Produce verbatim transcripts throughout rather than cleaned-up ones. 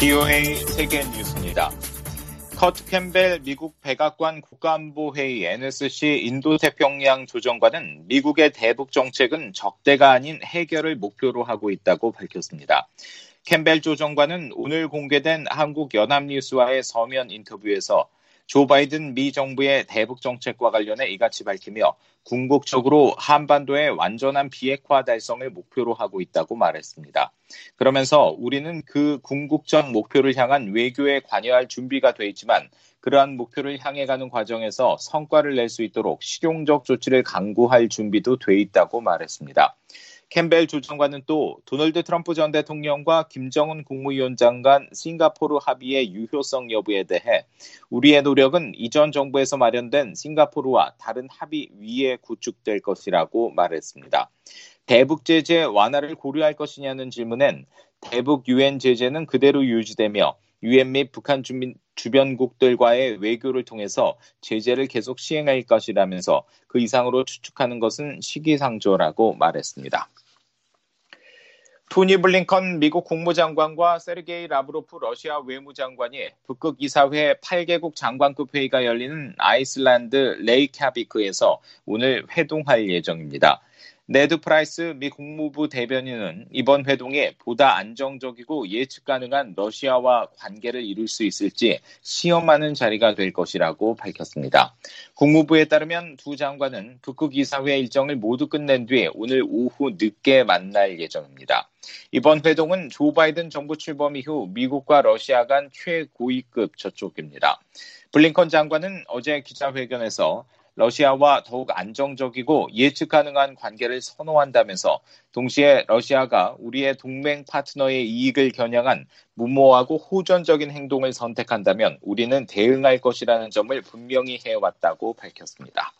비오에이 세계 뉴스입니다. 커트 캠벨 미국 백악관 국가안보회의 엔에스씨 인도태평양 조정관은 미국의 대북 정책은 적대가 아닌 해결을 목표로 하고 있다고 밝혔습니다. 캠벨 조정관은 오늘 공개된 한국연합뉴스와의 서면 인터뷰에서 조 바이든 미 정부의 대북 정책과 관련해 이같이 밝히며 궁극적으로 한반도의 완전한 비핵화 달성을 목표로 하고 있다고 말했습니다. 그러면서 우리는 그 궁극적 목표를 향한 외교에 관여할 준비가 돼 있지만 그러한 목표를 향해 가는 과정에서 성과를 낼 수 있도록 실용적 조치를 강구할 준비도 돼 있다고 말했습니다. 캠벨 조정관은 또 도널드 트럼프 전 대통령과 김정은 국무위원장 간 싱가포르 합의의 유효성 여부에 대해 우리의 노력은 이전 정부에서 마련된 싱가포르와 다른 합의 위에 구축될 것이라고 말했습니다. 대북 제재 완화를 고려할 것이냐는 질문엔 대북 유엔 제재는 그대로 유지되며 유엔 및 북한 주민, 주변국들과의 외교를 통해서 제재를 계속 시행할 것이라면서 그 이상으로 추측하는 것은 시기상조라고 말했습니다. 토니 블링컨 미국 국무장관과 세르게이 라브로프 러시아 외무장관이 북극 이사회 팔 개국 장관급 회의가 열리는 아이슬란드 레이캬비크에서 오늘 회동할 예정입니다. 네드 프라이스 미 국무부 대변인은 이번 회동에 보다 안정적이고 예측 가능한 러시아와 관계를 이룰 수 있을지 시험하는 자리가 될 것이라고 밝혔습니다. 국무부에 따르면 두 장관은 북극 이사회 일정을 모두 끝낸 뒤에 오늘 오후 늦게 만날 예정입니다. 이번 회동은 조 바이든 정부 출범 이후 미국과 러시아 간 최고위급 접촉입니다. 블링컨 장관은 어제 기자회견에서 러시아와 더욱 안정적이고 예측 가능한 관계를 선호한다면서 동시에 러시아가 우리의 동맹 파트너의 이익을 겨냥한 무모하고 호전적인 행동을 선택한다면 우리는 대응할 것이라는 점을 분명히 해왔다고 밝혔습니다.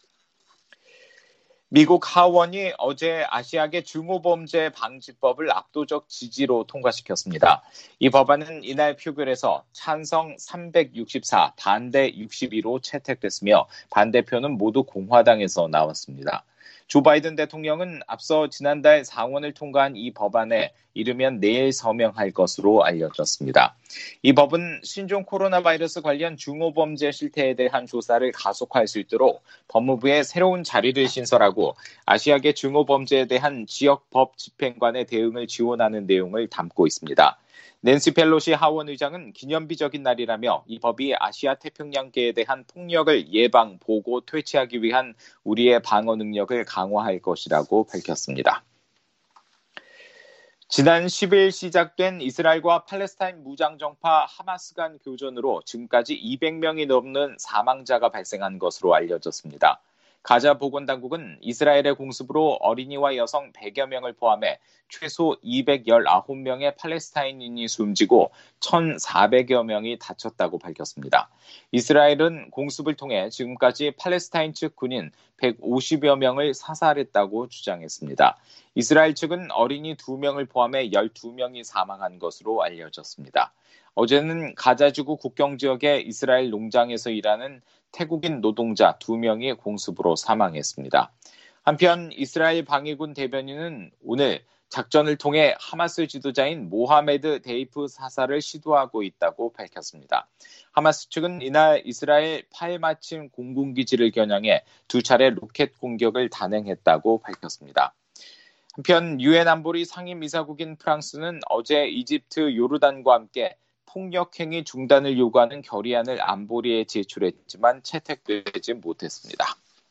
미국 하원이 어제 아시아계 중호범죄 방지법을 압도적 지지로 통과시켰습니다. 이 법안은 이날 표결에서 찬성 삼백육십사, 반대 육십이로 채택됐으며 반대표는 모두 공화당에서 나왔습니다. 조 바이든 대통령은 앞서 지난달 상원을 통과한 이 법안에 이르면 내일 서명할 것으로 알려졌습니다. 이 법은 신종 코로나 바이러스 관련 중호범죄 실태에 대한 조사를 가속화할 수 있도록 법무부에 새로운 자리를 신설하고 아시아계 중호범죄에 대한 지역법 집행관의 대응을 지원하는 내용을 담고 있습니다. 낸시 펠로시 하원 의장은 기념비적인 날이라며 이 법이 아시아 태평양계에 대한 폭력을 예방, 보고, 퇴치하기 위한 우리의 방어 능력을 강화할 것이라고 밝혔습니다. 지난 십 일 시작된 이스라엘과 팔레스타인 무장정파 하마스 간 교전으로 지금까지 이백 명이 넘는 사망자가 발생한 것으로 알려졌습니다. 가자 보건당국은 이스라엘의 공습으로 어린이와 여성 백여 명을 포함해 최소 이백십구 명의 팔레스타인인이 숨지고 천사백여 명이 다쳤다고 밝혔습니다. 이스라엘은 공습을 통해 지금까지 팔레스타인 측 군인 백오십여 명을 사살했다고 주장했습니다. 이스라엘 측은 어린이 두 명을 포함해 열두 명이 사망한 것으로 알려졌습니다. 어제는 가자지구 국경 지역의 이스라엘 농장에서 일하는 태국인 노동자 두 명이 공습으로 사망했습니다. 한편 이스라엘 방위군 대변인은 오늘 작전을 통해 하마스 지도자인 모하메드 데이프 사살을 시도하고 있다고 밝혔습니다. 하마스 측은 이날 이스라엘 팔마침 공군기지를 겨냥해 두 차례 로켓 공격을 단행했다고 밝혔습니다. 한편 유엔 안보리 상임이사국인 프랑스는 어제 이집트, 요르단과 함께 폭력행위 중단을 요구하는 결의안을 안보리에 제출했지만 채택되지 못했습니다.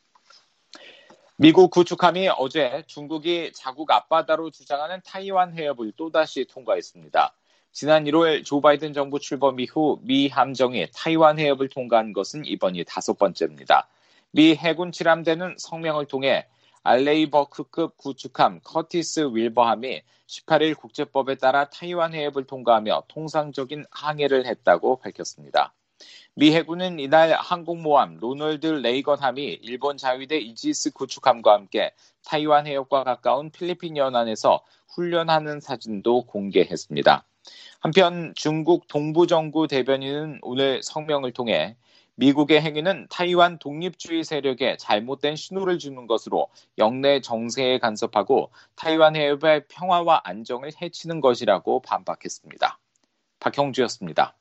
미국 구축함이 어제 중국이 자국 앞바다로 주장하는 타이완 해협을 또다시 통과했습니다. 지난 일월 조 바이든 정부 출범 이후 미 함정이 타이완 해협을 통과한 것은 이번이 다섯 번째입니다. 미 해군 칠함대는 성명을 통해 알레이버크급 구축함 커티스 윌버함이 십팔 일 국제법에 따라 타이완 해협을 통과하며 통상적인 항해를 했다고 밝혔습니다. 미 해군은 이날 항공모함 로널드 레이건함이 일본 자위대 이지스 구축함과 함께 타이완 해협과 가까운 필리핀 연안에서 훈련하는 사진도 공개했습니다. 한편 중국 동부정부 대변인은 오늘 성명을 통해 미국의 행위는 타이완 독립주의 세력에 잘못된 신호를 주는 것으로 영내 정세에 간섭하고 타이완 해협의 평화와 안정을 해치는 것이라고 반박했습니다. 박형주였습니다.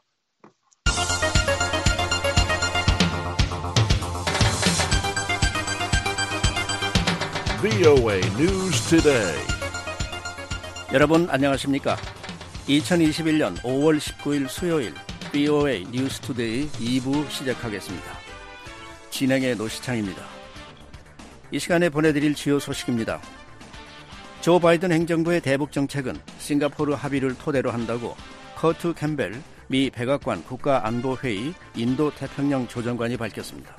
브이오에이 News Today. 여러분 안녕하십니까? 이천이십일년 오월 십구일 수요일 브이오에이 뉴스 투데이 이 부 시작하겠습니다. 진행의 노시창입니다. 이 시간에 보내드릴 주요 소식입니다. 조 바이든 행정부의 대북 정책은 싱가포르 합의를 토대로 한다고 커트 캠벨 미 백악관 국가안보회의 인도태평양 조정관이 밝혔습니다.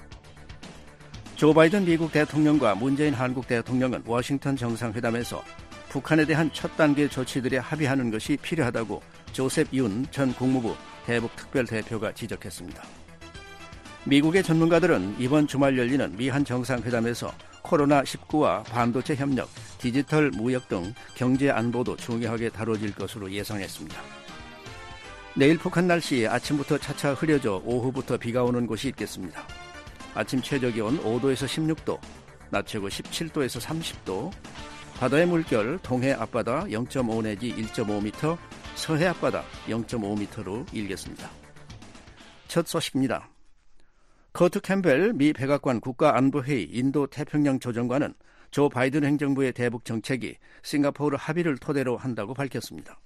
조 바이든 미국 대통령과 문재인 한국 대통령은 워싱턴 정상회담에서 북한에 대한 첫 단계 조치들에 합의하는 것이 필요하다고 조셉 윤 전 국무부 대북특별대표가 지적했습니다. 미국의 전문가들은 이번 주말 열리는 미한 정상회담에서 코로나 십구와 반도체 협력, 디지털 무역 등 경제 안보도 중요하게 다뤄질 것으로 예상했습니다. 내일 북한 날씨 아침부터 차차 흐려져 오후부터 비가 오는 곳이 있겠습니다. 아침 최저기온 오도에서 십육도, 낮 최고 십칠도에서 삼십도, 바다의 물결 동해 앞바다 영 점 오 내지 일 점 오 미터, 서해 앞바다 영 점 오 미터로 일겠습니다. 첫 소식입니다. 커트 캠벨 미 백악관 국가안보회의 인도태평양 조정관은 조 바이든 행정부의 대북 정책이 싱가포르 합의를 토대로 한다고 밝혔습니다.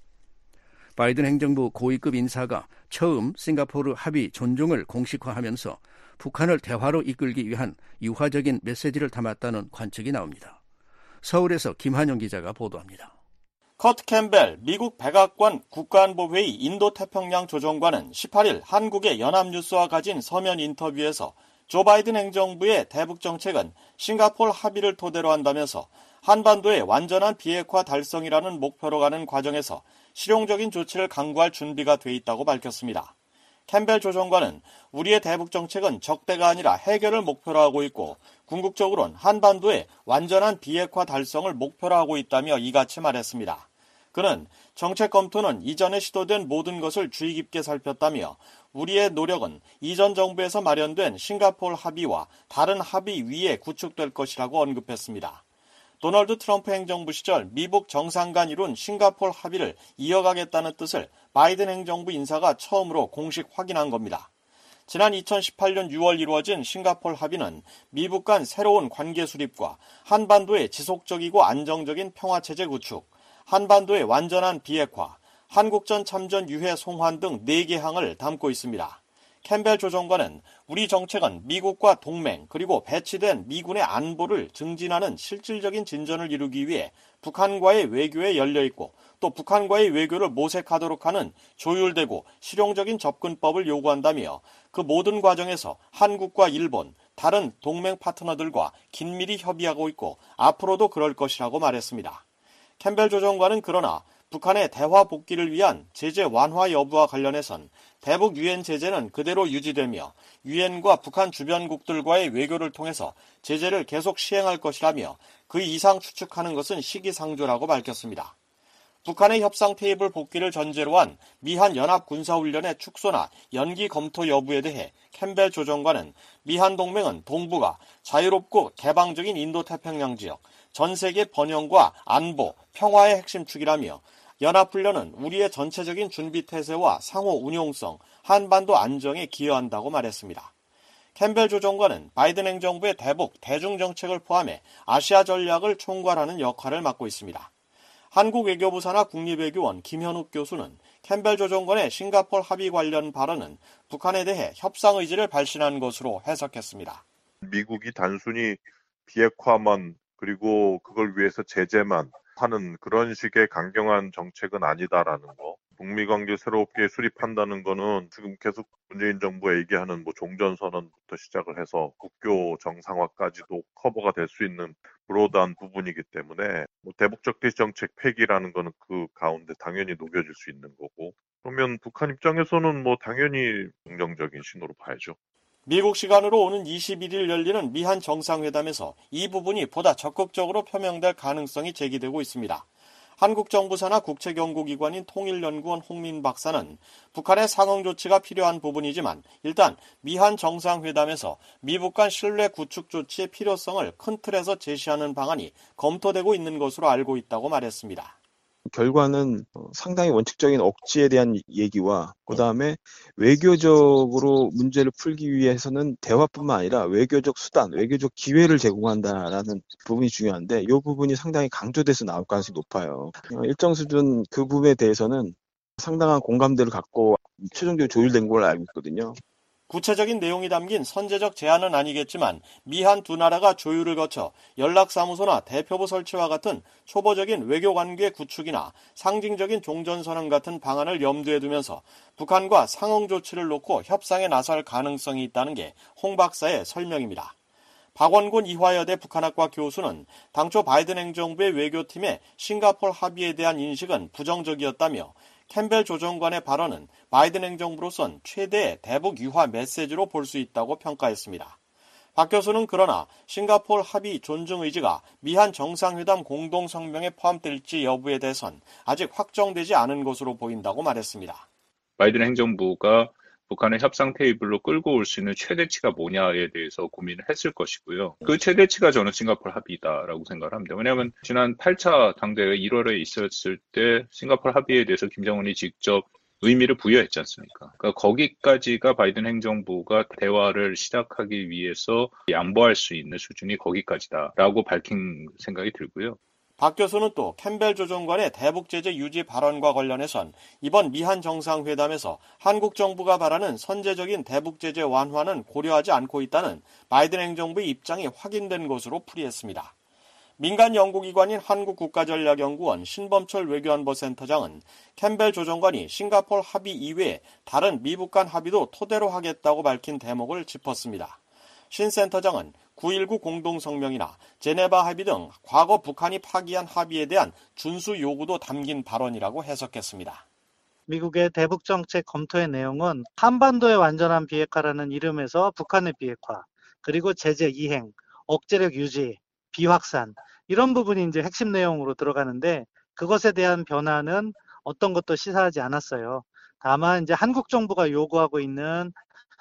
바이든 행정부 고위급 인사가 처음 싱가포르 합의 존중을 공식화하면서 북한을 대화로 이끌기 위한 유화적인 메시지를 담았다는 관측이 나옵니다. 서울에서 김한영 기자가 보도합니다. 커트 캠벨 미국 백악관 국가안보회의 인도태평양 조정관은 십팔일 한국의 연합뉴스와 가진 서면 인터뷰에서 조 바이든 행정부의 대북 정책은 싱가포르 합의를 토대로 한다면서 한반도의 완전한 비핵화 달성이라는 목표로 가는 과정에서 실용적인 조치를 강구할 준비가 돼 있다고 밝혔습니다. 캠벨 조정관은 우리의 대북 정책은 적대가 아니라 해결을 목표로 하고 있고 궁극적으로는 한반도의 완전한 비핵화 달성을 목표로 하고 있다며 이같이 말했습니다. 그는 정책 검토는 이전에 시도된 모든 것을 주의 깊게 살폈다며 우리의 노력은 이전 정부에서 마련된 싱가포르 합의와 다른 합의 위에 구축될 것이라고 언급했습니다. 도널드 트럼프 행정부 시절 미북 정상 간 이룬 싱가포르 합의를 이어가겠다는 뜻을 바이든 행정부 인사가 처음으로 공식 확인한 겁니다. 지난 이천십팔년 유월 이루어진 싱가포르 합의는 미북 간 새로운 관계 수립과 한반도의 지속적이고 안정적인 평화체제 구축, 한반도의 완전한 비핵화, 한국전 참전 유해 송환 등 네 개 항을 담고 있습니다. 캠벨 조정관은 우리 정책은 미국과 동맹 그리고 배치된 미군의 안보를 증진하는 실질적인 진전을 이루기 위해 북한과의 외교에 열려있고 또 북한과의 외교를 모색하도록 하는 조율되고 실용적인 접근법을 요구한다며 그 모든 과정에서 한국과 일본, 다른 동맹 파트너들과 긴밀히 협의하고 있고 앞으로도 그럴 것이라고 말했습니다. 캠벨 조정관은 그러나 북한의 대화 복귀를 위한 제재 완화 여부와 관련해선 대북 유엔 제재는 그대로 유지되며 유엔과 북한 주변국들과의 외교를 통해서 제재를 계속 시행할 것이라며 그 이상 추측하는 것은 시기상조라고 밝혔습니다. 북한의 협상 테이블 복귀를 전제로 한 미한 연합군사훈련의 축소나 연기 검토 여부에 대해 캠벨 조정관은 미한 동맹은 동북아, 자유롭고 개방적인 인도태평양 지역, 전 세계 번영과 안보, 평화의 핵심 축이라며 연합훈련은 우리의 전체적인 준비태세와 상호 운용성, 한반도 안정에 기여한다고 말했습니다. 캠벨 조정관은 바이든 행정부의 대북, 대중정책을 포함해 아시아 전략을 총괄하는 역할을 맡고 있습니다. 한국 외교부 산하 국립외교원 김현욱 교수는 캠벨 조정관의 싱가포르 합의 관련 발언은 북한에 대해 협상 의지를 발신한 것으로 해석했습니다. 미국이 단순히 비핵화만 그리고 그걸 위해서 제재만 하는 그런 식의 강경한 정책은 아니다라는 거. 북미 관계 새롭게 수립한다는 거는 지금 계속 문재인 정부가 얘기하는 뭐 종전선언부터 시작을 해서 국교 정상화까지도 커버가 될 수 있는 브로드한 부분이기 때문에 뭐 대북적 대정책 폐기라는 거는 그 가운데 당연히 녹여질 수 있는 거고 그러면 북한 입장에서는 뭐 당연히 긍정적인 신호로 봐야죠. 미국 시간으로 오는 이십일일 열리는 미한 정상회담에서 이 부분이 보다 적극적으로 표명될 가능성이 제기되고 있습니다. 한국 정부 산하 국책연구기관인 통일연구원 홍민 박사는 북한의 상응 조치가 필요한 부분이지만 일단 미한 정상회담에서 미북 간 신뢰 구축 조치의 필요성을 큰 틀에서 제시하는 방안이 검토되고 있는 것으로 알고 있다고 말했습니다. 결과는 상당히 원칙적인 억지에 대한 얘기와 그다음에 외교적으로 문제를 풀기 위해서는 대화뿐만 아니라 외교적 수단, 외교적 기회를 제공한다라는 부분이 중요한데 이 부분이 상당히 강조돼서 나올 가능성이 높아요. 일정 수준 그 부분에 대해서는 상당한 공감대를 갖고 최종적으로 조율된 걸로 알고 있거든요. 구체적인 내용이 담긴 선제적 제안은 아니겠지만 미한 두 나라가 조율을 거쳐 연락사무소나 대표부 설치와 같은 초보적인 외교관계 구축이나 상징적인 종전선언 같은 방안을 염두에 두면서 북한과 상응 조치를 놓고 협상에 나설 가능성이 있다는 게 홍 박사의 설명입니다. 박원곤 이화여대 북한학과 교수는 당초 바이든 행정부의 외교팀의 싱가포르 합의에 대한 인식은 부정적이었다며 캠벨 조정관의 발언은 바이든 행정부로선 최대의 대북 유화 메시지로 볼 수 있다고 평가했습니다. 박 교수는 그러나 싱가포르 합의 존중 의지가 미한 정상회담 공동성명에 포함될지 여부에 대해선 아직 확정되지 않은 것으로 보인다고 말했습니다. 바이든 행정부가 북한의 협상 테이블로 끌고 올 수 있는 최대치가 뭐냐에 대해서 고민을 했을 것이고요. 그 최대치가 저는 싱가포르 합의다라고 생각을 합니다. 왜냐하면 지난 팔 차 당대회 일월에 있었을 때 싱가포르 합의에 대해서 김정은이 직접 의미를 부여했지 않습니까? 그러니까 거기까지가 바이든 행정부가 대화를 시작하기 위해서 양보할 수 있는 수준이 거기까지다라고 밝힌 생각이 들고요. 박 교수는 또 캠벨 조정관의 대북 제재 유지 발언과 관련해선 이번 미한 정상회담에서 한국 정부가 바라는 선제적인 대북 제재 완화는 고려하지 않고 있다는 바이든 행정부의 입장이 확인된 것으로 풀이했습니다. 민간 연구기관인 한국국가전략연구원 신범철 외교안보센터장은 캠벨 조정관이 싱가포르 합의 이외에 다른 미북 간 합의도 토대로 하겠다고 밝힌 대목을 짚었습니다. 신 센터장은 구일구 공동성명이나 제네바 합의 등 과거 북한이 파기한 합의에 대한 준수 요구도 담긴 발언이라고 해석했습니다. 미국의 대북 정책 검토의 내용은 한반도의 완전한 비핵화라는 이름에서 북한의 비핵화, 그리고 제재 이행, 억제력 유지, 비확산 이런 부분이 이제 핵심 내용으로 들어가는데 그것에 대한 변화는 어떤 것도 시사하지 않았어요. 다만 이제 한국 정부가 요구하고 있는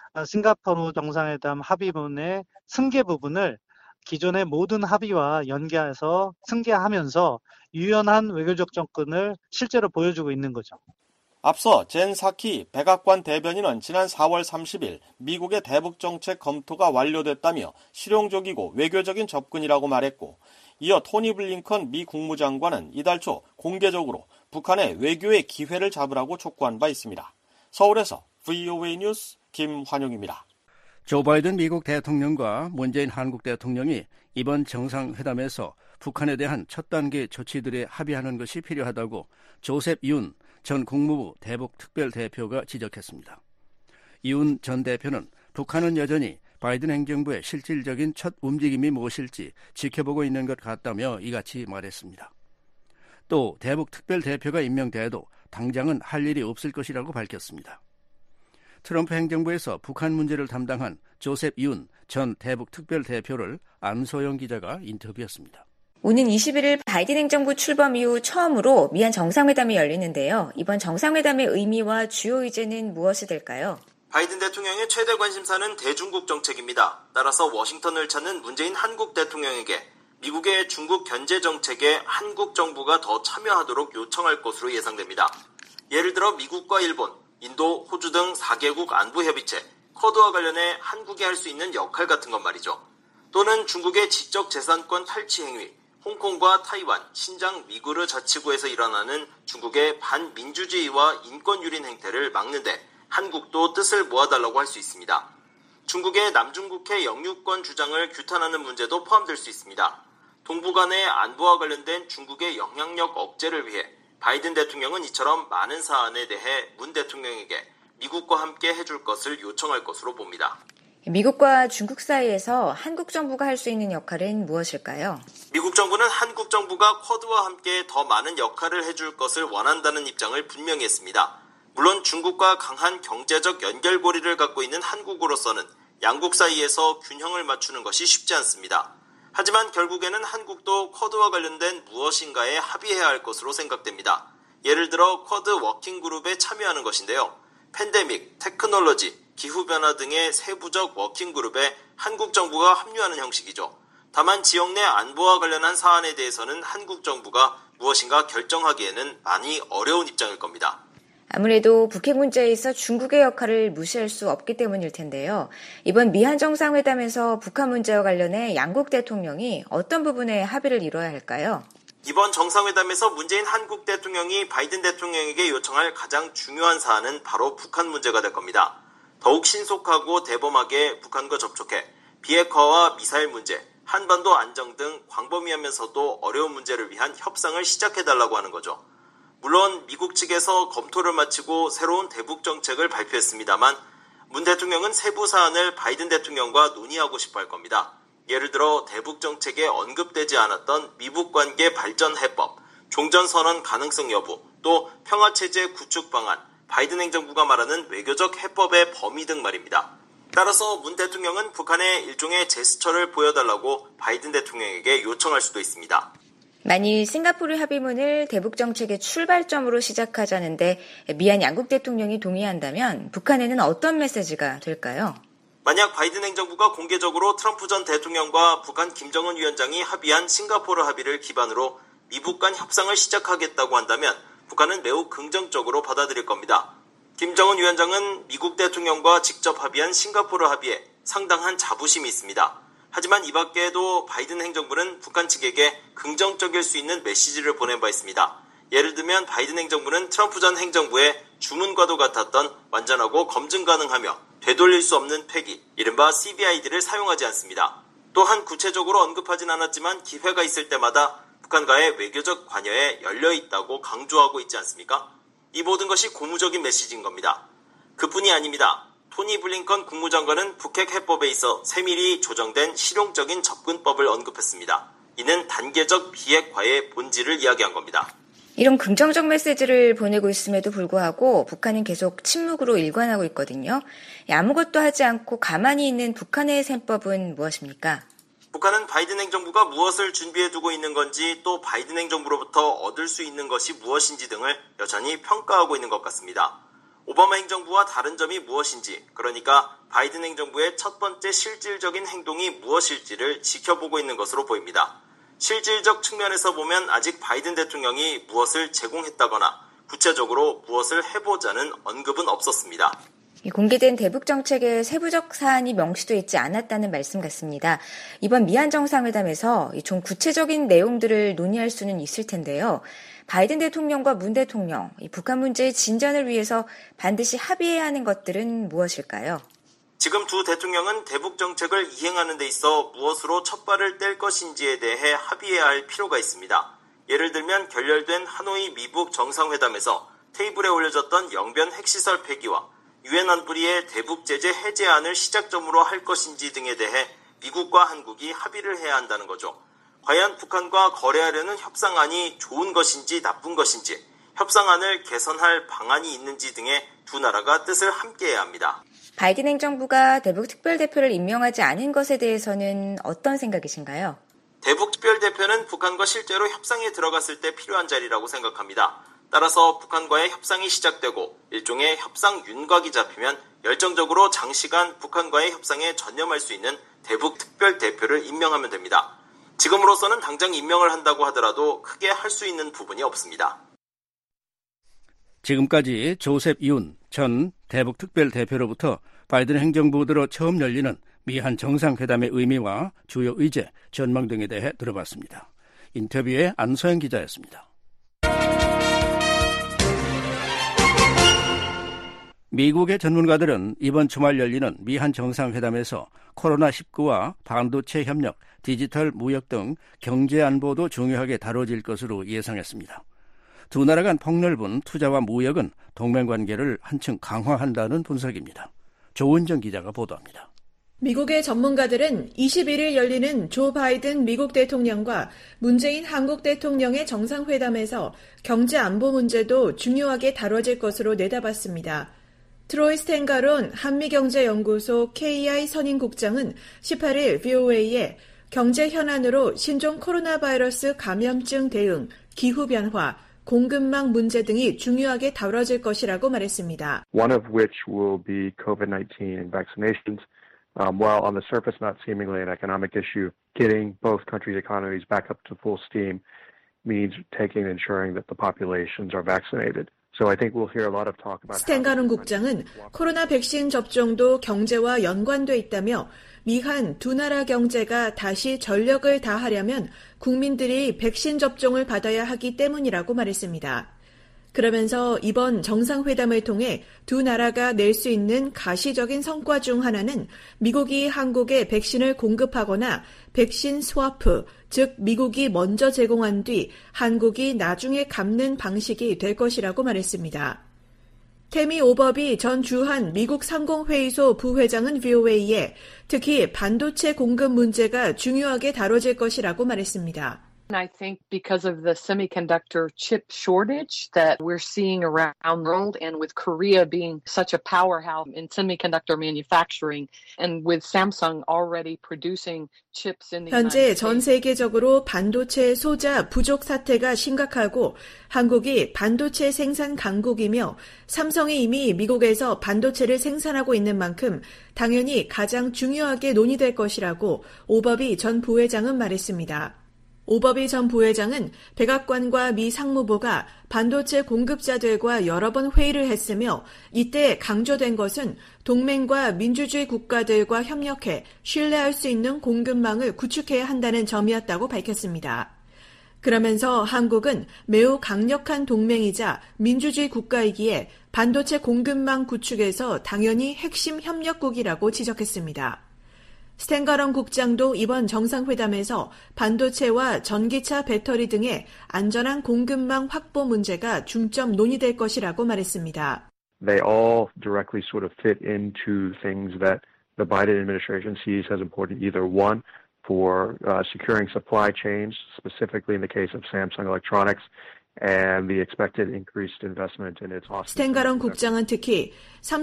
싱가포르 정상회담 합의문의 승계 부분을 기존의 모든 합의와 연계해서 승계하면서 유연한 외교적 접근을 실제로 보여주고 있는 거죠. 앞서 젠 사키 백악관 대변인은 지난 사월 삼십일 미국의 대북 정책 검토가 완료됐다며 실용적이고 외교적인 접근이라고 말했고, 이어 토니 블링컨 미 국무장관은 이달 초 공개적으로 북한의 외교의 기회를 잡으라고 촉구한 바 있습니다. 서울에서 브이오에이 뉴스 김환용입니다. 조 바이든 미국 대통령과 문재인 한국 대통령이 이번 정상회담에서 북한에 대한 첫 단계 조치들에 합의하는 것이 필요하다고 조셉 윤 전 국무부 대북특별대표가 지적했습니다. 윤 전 대표는 북한은 여전히 바이든 행정부의 실질적인 첫 움직임이 무엇일지 지켜보고 있는 것 같다며 이같이 말했습니다. 또 대북특별대표가 임명돼도 당장은 할 일이 없을 것이라고 밝혔습니다. 트럼프 행정부에서 북한 문제를 담당한 조셉 윤 전 대북특별대표를 안소영 기자가 인터뷰했습니다. 오는 이십일일 바이든 행정부 출범 이후 처음으로 미한 정상회담이 열리는데요. 이번 정상회담의 의미와 주요 의제는 무엇이 될까요? 바이든 대통령의 최대 관심사는 대중국 정책입니다. 따라서 워싱턴을 찾는 문재인 한국 대통령에게 미국의 중국 견제 정책에 한국 정부가 더 참여하도록 요청할 것으로 예상됩니다. 예를 들어 미국과 일본, 인도, 호주 등 사 개국 안보협의체, 쿼드와 관련해 한국이 할 수 있는 역할 같은 것 말이죠. 또는 중국의 지적재산권 탈취 행위, 홍콩과 타이완, 신장 위구르 자치구에서 일어나는 중국의 반민주주의와 인권유린 행태를 막는데 한국도 뜻을 모아달라고 할 수 있습니다. 중국의 남중국해 영유권 주장을 규탄하는 문제도 포함될 수 있습니다. 동북 간의 안보와 관련된 중국의 영향력 억제를 위해 바이든 대통령은 이처럼 많은 사안에 대해 문 대통령에게 미국과 함께 해줄 것을 요청할 것으로 봅니다. 미국과 중국 사이에서 한국 정부가 할 수 있는 역할은 무엇일까요? 미국 정부는 한국 정부가 쿼드와 함께 더 많은 역할을 해줄 것을 원한다는 입장을 분명히 했습니다. 물론 중국과 강한 경제적 연결고리를 갖고 있는 한국으로서는 양국 사이에서 균형을 맞추는 것이 쉽지 않습니다. 하지만 결국에는 한국도 쿼드와 관련된 무엇인가에 합의해야 할 것으로 생각됩니다. 예를 들어 쿼드 워킹그룹에 참여하는 것인데요. 팬데믹, 테크놀로지, 기후변화 등의 세부적 워킹그룹에 한국 정부가 합류하는 형식이죠. 다만 지역 내 안보와 관련한 사안에 대해서는 한국 정부가 무엇인가 결정하기에는 많이 어려운 입장일 겁니다. 아무래도 북핵 문제에 있어 중국의 역할을 무시할 수 없기 때문일 텐데요. 이번 미한 정상회담에서 북한 문제와 관련해 양국 대통령이 어떤 부분에 합의를 이뤄야 할까요? 이번 정상회담에서 문재인 한국 대통령이 바이든 대통령에게 요청할 가장 중요한 사안은 바로 북한 문제가 될 겁니다. 더욱 신속하고 대범하게 북한과 접촉해 비핵화와 미사일 문제, 한반도 안정 등 광범위하면서도 어려운 문제를 위한 협상을 시작해달라고 하는 거죠. 물론 미국 측에서 검토를 마치고 새로운 대북 정책을 발표했습니다만 문 대통령은 세부 사안을 바이든 대통령과 논의하고 싶어 할 겁니다. 예를 들어 대북 정책에 언급되지 않았던 미북 관계 발전 해법, 종전선언 가능성 여부, 또 평화체제 구축 방안, 바이든 행정부가 말하는 외교적 해법의 범위 등 말입니다. 따라서 문 대통령은 북한에 일종의 제스처를 보여달라고 바이든 대통령에게 요청할 수도 있습니다. 만일 싱가포르 합의문을 대북 정책의 출발점으로 시작하자는데 미한 양국 대통령이 동의한다면 북한에는 어떤 메시지가 될까요? 만약 바이든 행정부가 공개적으로 트럼프 전 대통령과 북한 김정은 위원장이 합의한 싱가포르 합의를 기반으로 미북 간 협상을 시작하겠다고 한다면 북한은 매우 긍정적으로 받아들일 겁니다. 김정은 위원장은 미국 대통령과 직접 합의한 싱가포르 합의에 상당한 자부심이 있습니다. 하지만 이 밖에도 바이든 행정부는 북한 측에게 긍정적일 수 있는 메시지를 보낸 바 있습니다. 예를 들면 바이든 행정부는 트럼프 전 행정부의 주문과도 같았던 완전하고 검증 가능하며 되돌릴 수 없는 폐기, 이른바 씨비아이디를 사용하지 않습니다. 또한 구체적으로 언급하진 않았지만 기회가 있을 때마다 북한과의 외교적 관여에 열려있다고 강조하고 있지 않습니까? 이 모든 것이 고무적인 메시지인 겁니다. 그뿐이 아닙니다. 토니 블링컨 국무장관은 북핵 해법에 있어 세밀히 조정된 실용적인 접근법을 언급했습니다. 이는 단계적 비핵화의 본질을 이야기한 겁니다. 이런 긍정적 메시지를 보내고 있음에도 불구하고 북한은 계속 침묵으로 일관하고 있거든요. 아무것도 하지 않고 가만히 있는 북한의 셈법은 무엇입니까? 북한은 바이든 행정부가 무엇을 준비해두고 있는 건지 또 바이든 행정부로부터 얻을 수 있는 것이 무엇인지 등을 여전히 평가하고 있는 것 같습니다. 오바마 행정부와 다른 점이 무엇인지, 그러니까 바이든 행정부의 첫 번째 실질적인 행동이 무엇일지를 지켜보고 있는 것으로 보입니다. 실질적 측면에서 보면 아직 바이든 대통령이 무엇을 제공했다거나 구체적으로 무엇을 해보자는 언급은 없었습니다. 공개된 대북 정책의 세부적 사안이 명시되어 있지 않았다는 말씀 같습니다. 이번 미한 정상회담에서 좀 구체적인 내용들을 논의할 수는 있을 텐데요. 바이든 대통령과 문 대통령, 이 북한 문제의 진전을 위해서 반드시 합의해야 하는 것들은 무엇일까요? 지금 두 대통령은 대북 정책을 이행하는 데 있어 무엇으로 첫 발을 뗄 것인지에 대해 합의해야 할 필요가 있습니다. 예를 들면 결렬된 하노이 미북 정상회담에서 테이블에 올려졌던 영변 핵시설 폐기와 유엔 안보리의 대북 제재 해제안을 시작점으로 할 것인지 등에 대해 미국과 한국이 합의를 해야 한다는 거죠. 과연 북한과 거래하려는 협상안이 좋은 것인지 나쁜 것인지, 협상안을 개선할 방안이 있는지 등의 두 나라가 뜻을 함께해야 합니다. 바이든 행정부가 대북 특별대표를 임명하지 않은 것에 대해서는 어떤 생각이신가요? 대북 특별대표는 북한과 실제로 협상에 들어갔을 때 필요한 자리라고 생각합니다. 따라서 북한과의 협상이 시작되고 일종의 협상 윤곽이 잡히면 열정적으로 장시간 북한과의 협상에 전념할 수 있는 대북 특별대표를 임명하면 됩니다. 지금으로서는 당장 임명을 한다고 하더라도 크게 할 수 있는 부분이 없습니다. 지금까지 조셉 윤 전 대북 특별대표로부터 바이든 행정부 들어 처음 열리는 미한 정상회담의 의미와 주요 의제, 전망 등에 대해 들어봤습니다. 인터뷰의 안소영 기자였습니다. 미국의 전문가들은 이번 주말 열리는 미한 정상회담에서 코로나 십구와 반도체 협력, 디지털 무역 등 경제 안보도 중요하게 다뤄질 것으로 예상했습니다. 두 나라 간 폭넓은 투자와 무역은 동맹 관계를 한층 강화한다는 분석입니다. 조은정 기자가 보도합니다. 미국의 전문가들은 이십일일 열리는 조 바이든 미국 대통령과 문재인 한국 대통령의 정상회담에서 경제 안보 문제도 중요하게 다뤄질 것으로 내다봤습니다. 트로이 스탠가론 한미경제연구소 케이아이 선임국장은 십팔일 브이오에이에 경제 현안으로 신종 코로나 바이러스 감염증 대응, 기후변화, 공급망 문제 등이 중요하게 다뤄질 것이라고 말했습니다. One of which will be 코비드 나인틴 vaccinations. Um, while on the surface not seemingly an economic issue, getting both countries' economies back up to full steam means taking and ensuring that the populations are vaccinated. So I think we'll hear a lot of talk about. 스탠가론 국장은 코로나 백신 접종도 경제와 연관돼 있다며 미한 두 나라 경제가 다시 전력을 다하려면 국민들이 백신 접종을 받아야 하기 때문이라고 말했습니다. 그러면서 이번 정상회담을 통해 두 나라가 낼 수 있는 가시적인 성과 중 하나는 미국이 한국에 백신을 공급하거나 백신 스와프, 즉 미국이 먼저 제공한 뒤 한국이 나중에 갚는 방식이 될 것이라고 말했습니다. 태미 오버비 전 주한 미국 상공회의소 부회장은 브이오에이에 특히 반도체 공급 문제가 중요하게 다뤄질 것이라고 말했습니다. I think because of the semiconductor chip shortage that we're seeing around the world and with Korea being such a powerhouse in semiconductor manufacturing and with Samsung already producing chips in the 현재 전 세계적으로 반도체 소자 부족 사태가 심각하고 한국이 반도체 생산 강국이며 삼성이 이미 미국에서 반도체를 생산하고 있는 만큼 당연히 가장 중요하게 논의될 것이라고 오버비 전 부회장은 말했습니다. 오버비 전 부회장은 백악관과 미 상무부가 반도체 공급자들과 여러 번 회의를 했으며 이때 강조된 것은 동맹과 민주주의 국가들과 협력해 신뢰할 수 있는 공급망을 구축해야 한다는 점이었다고 밝혔습니다. 그러면서 한국은 매우 강력한 동맹이자 민주주의 국가이기에 반도체 공급망 구축에서 당연히 핵심 협력국이라고 지적했습니다. 스탠가론 국장도 이번 정상회담에서 반도체와 전기차 배터리 등의 안전한 공급망 확보 문제가 중점 논의될 것이라고 말했습니다. They all directly sort of fit into things that the Biden administration sees as important. Either one, for uh, securing supply chains, specifically in the case of Samsung Electronics, and the expected increased investment in its Austin. 스탠가론 국장은 특히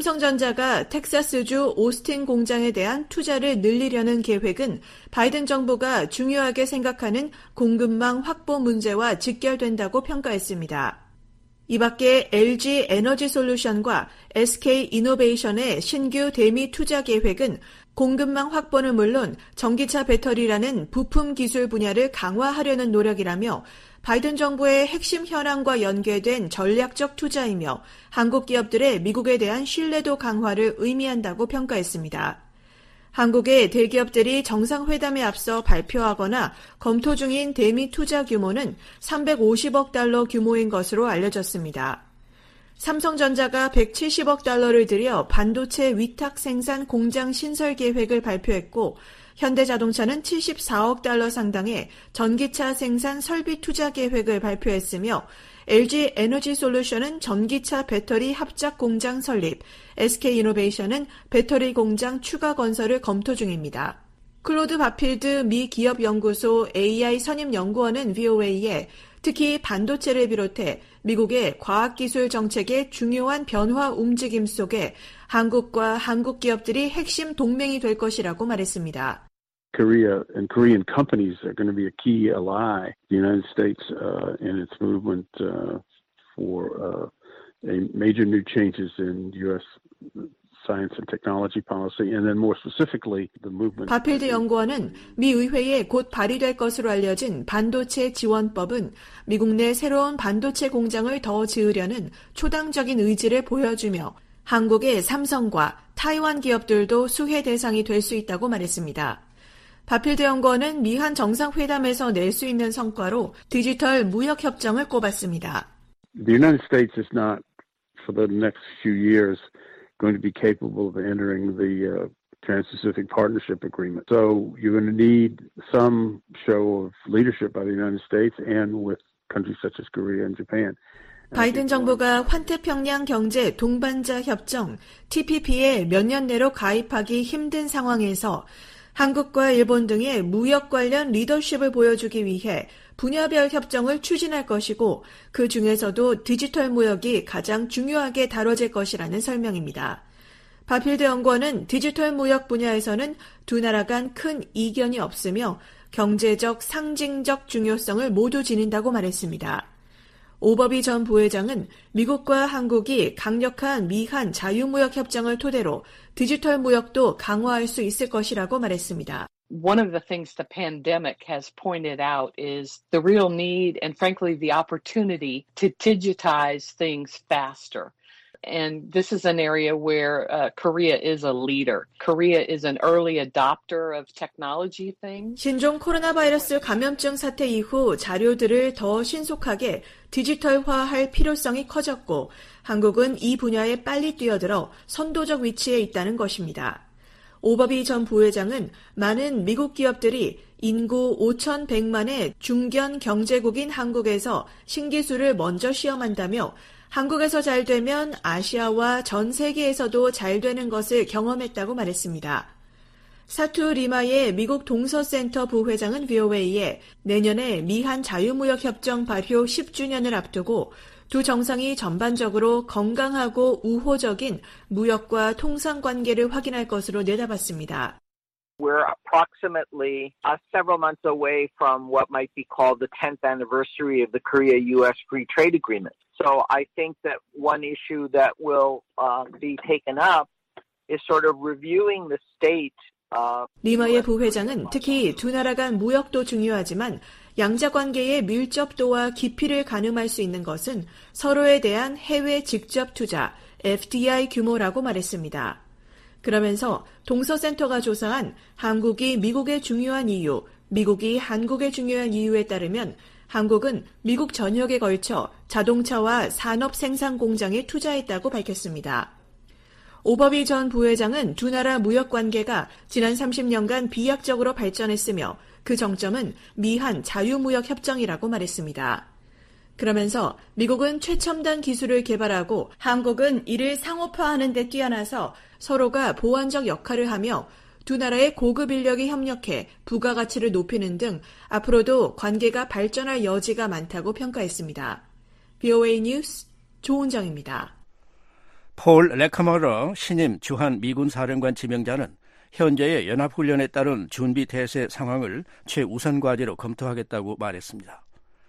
삼성전자가 텍사스주 오스틴 공장에 대한 투자를 늘리려는 계획은 바이든 정부가 중요하게 생각하는 공급망 확보 문제와 직결된다고 평가했습니다. 이 밖에 엘지 에너지 솔루션과 에스케이 이노베이션의 신규 대미 투자 계획은 공급망 확보는 물론 전기차 배터리라는 부품 기술 분야를 강화하려는 노력이라며 바이든 정부의 핵심 현안과 연계된 전략적 투자이며 한국 기업들의 미국에 대한 신뢰도 강화를 의미한다고 평가했습니다. 한국의 대기업들이 정상회담에 앞서 발표하거나 검토 중인 대미 투자 규모는 삼백오십억 달러 규모인 것으로 알려졌습니다. 삼성전자가 백칠십억 달러를 들여 반도체 위탁 생산 공장 신설 계획을 발표했고 현대자동차는 칠십사억 달러 상당의 전기차 생산 설비 투자 계획을 발표했으며 엘지 에너지 솔루션은 전기차 배터리 합작 공장 설립, 에스케이 이노베이션은 배터리 공장 추가 건설을 검토 중입니다. 클로드 바필드 미 기업연구소 에이아이 선임연구원은 브이오에이에 특히 반도체를 비롯해 미국의 과학기술 정책의 중요한 변화 움직임 속에 한국과 한국 기업들이 핵심 동맹이 될 것이라고 말했습니다. Korea and Korean companies are going to be a key ally. The United States uh, in its movement uh, for uh, a major new changes in U S science and technology policy, and then more specifically the movement. 바필드 연구원은 미 의회에 곧 발의될 것으로 알려진 반도체 지원법은 미국 내 새로운 반도체 공장을 더 지으려는 초당적인 의지를 보여주며 한국의 삼성과 타이완 기업들도 수혜 대상이 될 수 있다고 말했습니다. 바필드 연구원은 미한 정상회담에서 낼 수 있는 성과로 디지털 무역 협정을 꼽았습니다. The United States is not, for the next few years, going to be capable of entering the uh, Trans-Pacific Partnership Agreement. So you're going to need some show of leadership by the United States and with countries such as Korea and Japan. 바이든 정부가 환태평양 경제 동반자 협정 티피피에 몇 년 내로 가입하기 힘든 상황에서 한국과 일본 등의 무역 관련 리더십을 보여주기 위해 분야별 협정을 추진할 것이고 그 중에서도 디지털 무역이 가장 중요하게 다뤄질 것이라는 설명입니다. 바필드 연구원은 디지털 무역 분야에서는 두 나라 간 큰 이견이 없으며 경제적, 상징적 중요성을 모두 지닌다고 말했습니다. 오버비 전 부회장은 미국과 한국이 강력한 미한 자유무역 협정을 토대로 디지털 무역도 강화할 수 있을 것이라고 말했습니다. One of the things the pandemic has pointed out is the real need and frankly the opportunity to digitize things faster. And this is an area where uh, Korea is a leader. Korea is an early adopter of technology things. 신종 코로나 바이러스 감염증 사태 이후 자료들을 더 신속하게 디지털화할 필요성이 커졌고 한국은 이 분야에 빨리 뛰어들어 선도적 위치에 있다는 것입니다. 오버비 전 부회장은 많은 미국 기업들이 인구 오천백만의 중견 경제국인 한국에서 신기술을 먼저 시험한다며 한국에서 잘 되면 아시아와 전 세계에서도 잘 되는 것을 경험했다고 말했습니다. 사투 리마의 미국 동서센터 부회장은 브이오에이에 내년에 미한 자유무역협정 발효 십 주년을 앞두고 두 정상이 전반적으로 건강하고 우호적인 무역과 통상 관계를 확인할 것으로 내다봤습니다. We're approximately uh, several months away from what might be called the tenth anniversary of the Korea-U S Free Trade Agreement. So I think that one issue that will uh, be taken up is sort of reviewing the state. Uh, 리마의 부회장은 특히 두 나라 간 무역도 중요하지만 양자 관계의 밀접도와 깊이를 가늠할 수 있는 것은 서로에 대한 해외 직접 투자, 에프디아이 규모라고 말했습니다. 그러면서 동서센터가 조사한 한국이 미국의 중요한 이유, 미국이 한국의 중요한 이유에 따르면 한국은 미국 전역에 걸쳐 자동차와 산업 생산 공장에 투자했다고 밝혔습니다. 오버비 전 부회장은 두 나라 무역 관계가 지난 삼십 년간 비약적으로 발전했으며 그 정점은 미한 자유무역 협정이라고 말했습니다. 그러면서 미국은 최첨단 기술을 개발하고 한국은 이를 상업화하는 데 뛰어나서 서로가 보완적 역할을 하며 두 나라의 고급 인력이 협력해 부가가치를 높이는 등 앞으로도 관계가 발전할 여지가 많다고 평가했습니다. 브이오에이 뉴스 조은정입니다. 폴 레카머러 신임 주한 미군 사령관 지명자는 현재의 연합훈련에 따른 준비태세 상황을 최우선 과제로 검토하겠다고 말했습니다.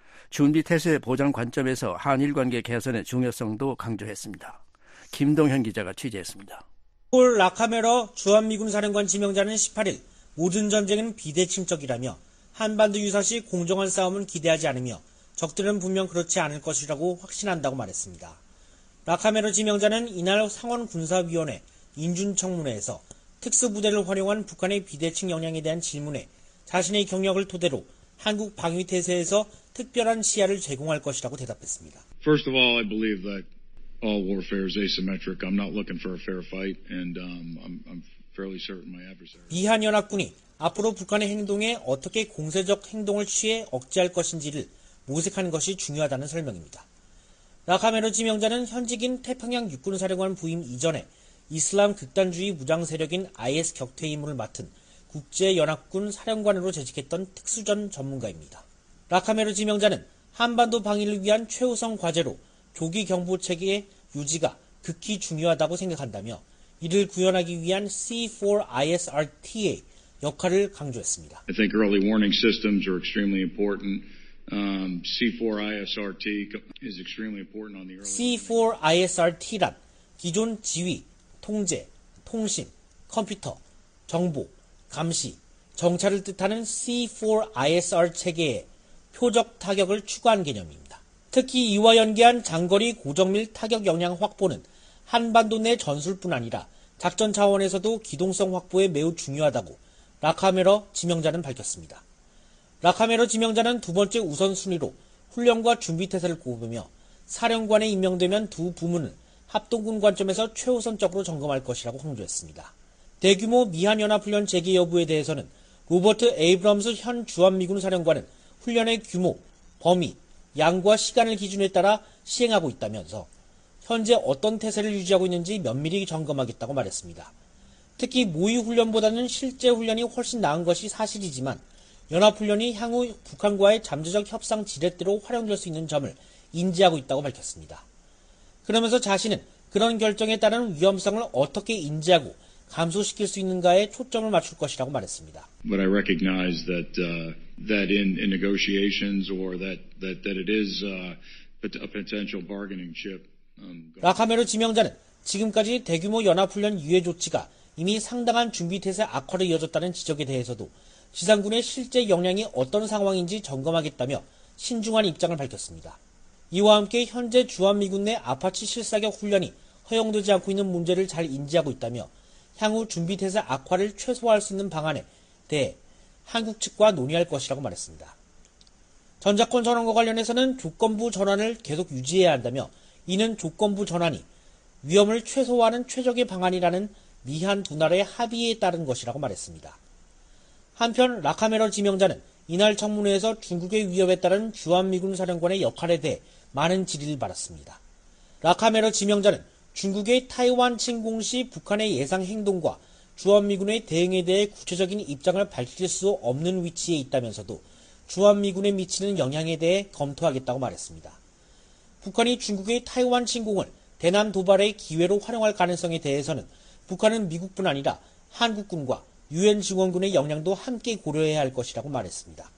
준비태세 보장 관점에서 한일 관계 개선의 중요성도 강조했습니다. 김동현 기자가 취재했습니다. 폴 라카메러 주한미군 사령관 지명자는 십팔 일 모든 전쟁은 비대칭적이라며 한반도 유사시 공정한 싸움은 기대하지 않으며 적들은 분명 그렇지 않을 것이라고 확신한다고 말했습니다. 라카메러 지명자는 이날 상원군사위원회 인준청문회에서 특수부대를 활용한 북한의 비대칭 역량에 대한 질문에 자신의 경력을 토대로 한국 방위태세에서 특별한 시야를 제공할 것이라고 대답했습니다. First of all, I believe that all warfare is asymmetric. I'm not looking for a fair fight, and um, I'm, I'm fairly certain my adversary. 미한 연합군이 앞으로 북한의 행동에 어떻게 공세적 행동을 취해 억제할 것인지를 모색하는 것이 중요하다는 설명입니다. 라카메로 지명자는 현직인 태평양 육군사령관 부임 이전에 이슬람 극단주의 무장 세력인 아이에스 격퇴 임무를 맡은 국제연합군 사령관으로 재직했던 특수전 전문가입니다. 라카메로 지명자는 한반도 방위를 위한 최우선 과제로 조기 경보 체계의 유지가 극히 중요하다고 생각한다며 이를 구현하기 위한 씨 포 아이 에스 알 티의 역할을 강조했습니다. I think early warning systems are extremely important. Um, 씨 포 아이 에스 알 티 is extremely important on the early. 씨 포 아이 에스 알 티란 기존 지휘, 통제, 통신, 컴퓨터, 정보, 감시, 정찰을 뜻하는 씨 포 아이 에스 알 체계의 표적 타격을 추구한 개념입니다. 특히 이와 연계한 장거리 고정밀 타격 역량 확보는 한반도 내 전술뿐 아니라 작전 차원에서도 기동성 확보에 매우 중요하다고 라카메러 지명자는 밝혔습니다. 라카메러 지명자는 두 번째 우선순위로 훈련과 준비태세를 꼽으며 사령관에 임명되면 두 부문을 합동군 관점에서 최우선적으로 점검할 것이라고 강조했습니다. 대규모 미한연합훈련 재개 여부에 대해서는 로버트 에이브럼스 현 주한미군 사령관은 훈련의 규모, 범위, 양과 시간을 기준에 따라 시행하고 있다면서 현재 어떤 태세를 유지하고 있는지 면밀히 점검하겠다고 말했습니다. 특히 모의훈련보다는 실제 훈련이 훨씬 나은 것이 사실이지만 연합훈련이 향후 북한과의 잠재적 협상 지렛대로 활용될 수 있는 점을 인지하고 있다고 밝혔습니다. 그러면서 자신은 그런 결정에 따른 위험성을 어떻게 인지하고 감소시킬 수 있는가에 초점을 맞출 것이라고 말했습니다. But I recognize that uh, that in, in negotiations or that that that it is uh, a potential bargaining chip. Um, 라카메로 지명자는 지금까지 대규모 연합훈련 유예 조치가 이미 상당한 준비태세 악화로 이어졌다는 지적에 대해서도 지상군의 실제 역량이 어떤 상황인지 점검하겠다며 신중한 입장을 밝혔습니다. 이와 함께 현재 주한미군 내 아파치 실사격 훈련이 허용되지 않고 있는 문제를 잘 인지하고 있다며 향후 준비태세 악화를 최소화할 수 있는 방안에 대해 한국 측과 논의할 것이라고 말했습니다. 전작권 전환과 관련해서는 조건부 전환을 계속 유지해야 한다며 이는 조건부 전환이 위험을 최소화하는 최적의 방안이라는 미한 두 나라의 합의에 따른 것이라고 말했습니다. 한편 라카메로 지명자는 이날 청문회에서 중국의 위협에 따른 주한미군 사령관의 역할에 대해 많은 질의를 받았습니다. 라카메로 지명자는 중국의 타이완 침공 시 북한의 예상 행동과 주한미군의 대응에 대해 구체적인 입장을 밝힐 수 없는 위치에 있다면서도 주한미군에 미치는 영향에 대해 검토하겠다고 말했습니다. 북한이 중국의 타이완 침공을 대남 도발의 기회로 활용할 가능성에 대해서는 북한은 미국뿐 아니라 한국군과 유엔 증원군의 역량도 함께 고려해야 할 것이라고 말했습니다.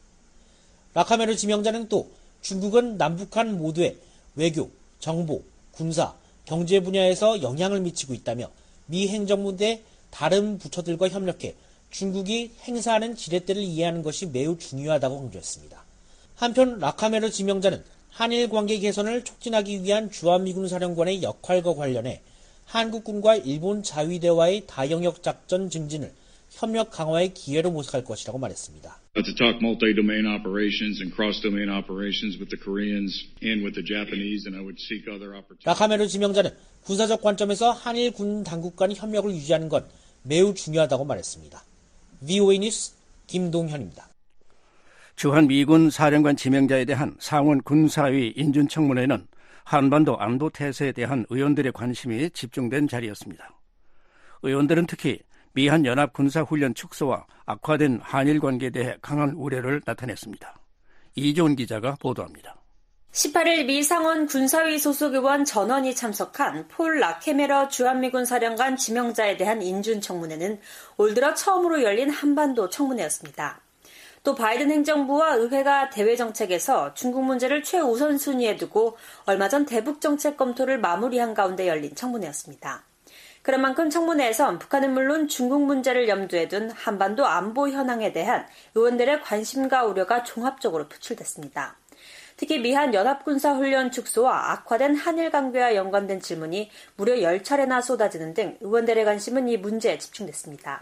라카메로 지명자는 또 중국은 남북한 모두의 외교, 정보, 군사, 경제 분야에서 영향을 미치고 있다며 미 행정부 대 다른 부처들과 협력해 중국이 행사하는 지렛대를 이해하는 것이 매우 중요하다고 강조했습니다. 한편 라카메로 지명자는 한일 관계 개선을 촉진하기 위한 주한미군 사령관의 역할과 관련해 한국군과 일본 자위대와의 다영역 작전 증진을 협력 강화의 기회로 모색할 것이라고 말했습니다. To talk multi-domain operations and cross-domain operations with the Koreans and with the Japanese, and I would seek other opportunities. 라카메로 지명자는 군사적 관점에서 한일 군 당국 간 협력을 유지하는 건 매우 중요하다고 말했습니다. 브이오에이 뉴스 김동현입니다. 주한 미군 사령관 지명자에 대한 상원 군사위 인준청문회는 한반도 안보 태세에 대한 의원들의 관심이 집중된 자리였습니다. 의원들은 특히 미한 연합 군사훈련 축소와 악화된 한일 관계에 대해 강한 우려를 나타냈습니다. 이조은 기자가 보도합니다. 십팔 일 미 상원 군사위 소속 의원 전원이 참석한 폴 라케메러 주한미군 사령관 지명자에 대한 인준청문회는 올 들어 처음으로 열린 한반도 청문회였습니다. 또 바이든 행정부와 의회가 대외 정책에서 중국 문제를 최우선 순위에 두고 얼마 전 대북 정책 검토를 마무리한 가운데 열린 청문회였습니다. 그런 만큼 청문회에선 북한은 물론 중국 문제를 염두에 둔 한반도 안보 현황에 대한 의원들의 관심과 우려가 종합적으로 표출됐습니다. 특히 미한 연합군사훈련 축소와 악화된 한일 관계와 연관된 질문이 무려 열 차례나 쏟아지는 등 의원들의 관심은 이 문제에 집중됐습니다.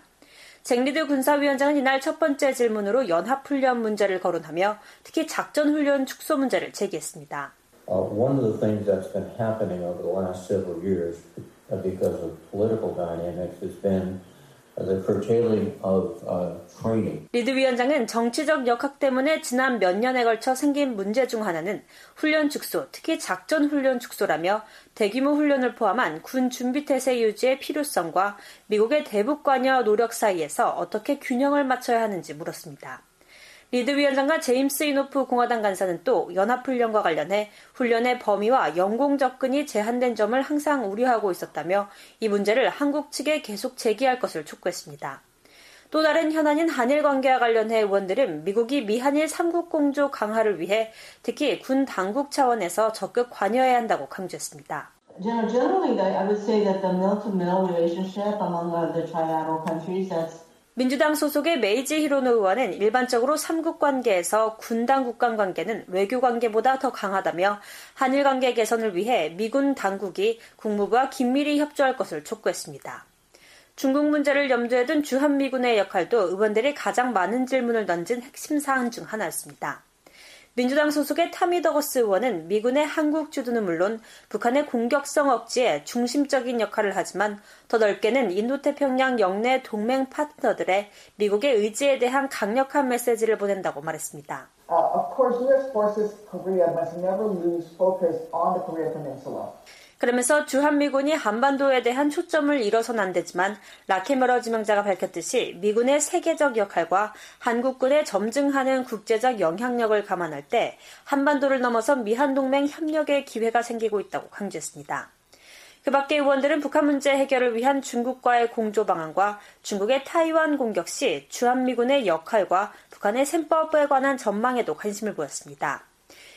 잭리드 군사위원장은 이날 첫 번째 질문으로 연합훈련 문제를 거론하며 특히 작전훈련 축소 문제를 제기했습니다. Uh, one of the things that's been happening over the last several years because of political dynamics has been the curtailing of uh, training. 리드 위원장은 정치적 역학 때문에 지난 몇 년에 걸쳐 생긴 문제 중 하나는 훈련 축소, 특히 작전 훈련 축소라며 대규모 훈련을 포함한 군 준비 태세 유지의 필요성과 미국의 대북 관여 노력 사이에서 어떻게 균형을 맞춰야 하는지 물었습니다. 리드 위원장과 제임스 이노프 공화당 간사는 또 연합훈련과 관련해 훈련의 범위와 영공 접근이 제한된 점을 항상 우려하고 있었다며 이 문제를 한국 측에 계속 제기할 것을 촉구했습니다. 또 다른 현안인 한일 관계와 관련해 의원들은 미국이 미한일 삼국 공조 강화를 위해 특히 군 당국 차원에서 적극 관여해야 한다고 강조했습니다. Generally, I would say that the mill-to-mill relationship among the trilateral countries that's 민주당 소속의 메이지 히로노 의원은 일반적으로 삼국 관계에서 군당국 간 관계는 외교 관계보다 더 강하다며 한일 관계 개선을 위해 미군 당국이 국무부와 긴밀히 협조할 것을 촉구했습니다. 중국 문제를 염두에 둔 주한미군의 역할도 의원들이 가장 많은 질문을 던진 핵심 사안 중 하나였습니다. 민주당 소속의 타미 더거스 의원은 미군의 한국 주둔은 물론 북한의 공격성 억제에 중심적인 역할을 하지만 더 넓게는 인도태평양 영내 동맹 파트너들의 미국의 의지에 대한 강력한 메시지를 보낸다고 말했습니다. Uh, of course, U S forces Korea must never lose focus on the Korea Peninsula. 그러면서 주한미군이 한반도에 대한 초점을 잃어선 안 되지만 라케메러 지명자가 밝혔듯이 미군의 세계적 역할과 한국군의 점증하는 국제적 영향력을 감안할 때 한반도를 넘어선 미한동맹 협력의 기회가 생기고 있다고 강조했습니다. 그 밖에 의원들은 북한 문제 해결을 위한 중국과의 공조 방안과 중국의 타이완 공격 시 주한미군의 역할과 북한의 셈법에 관한 전망에도 관심을 보였습니다.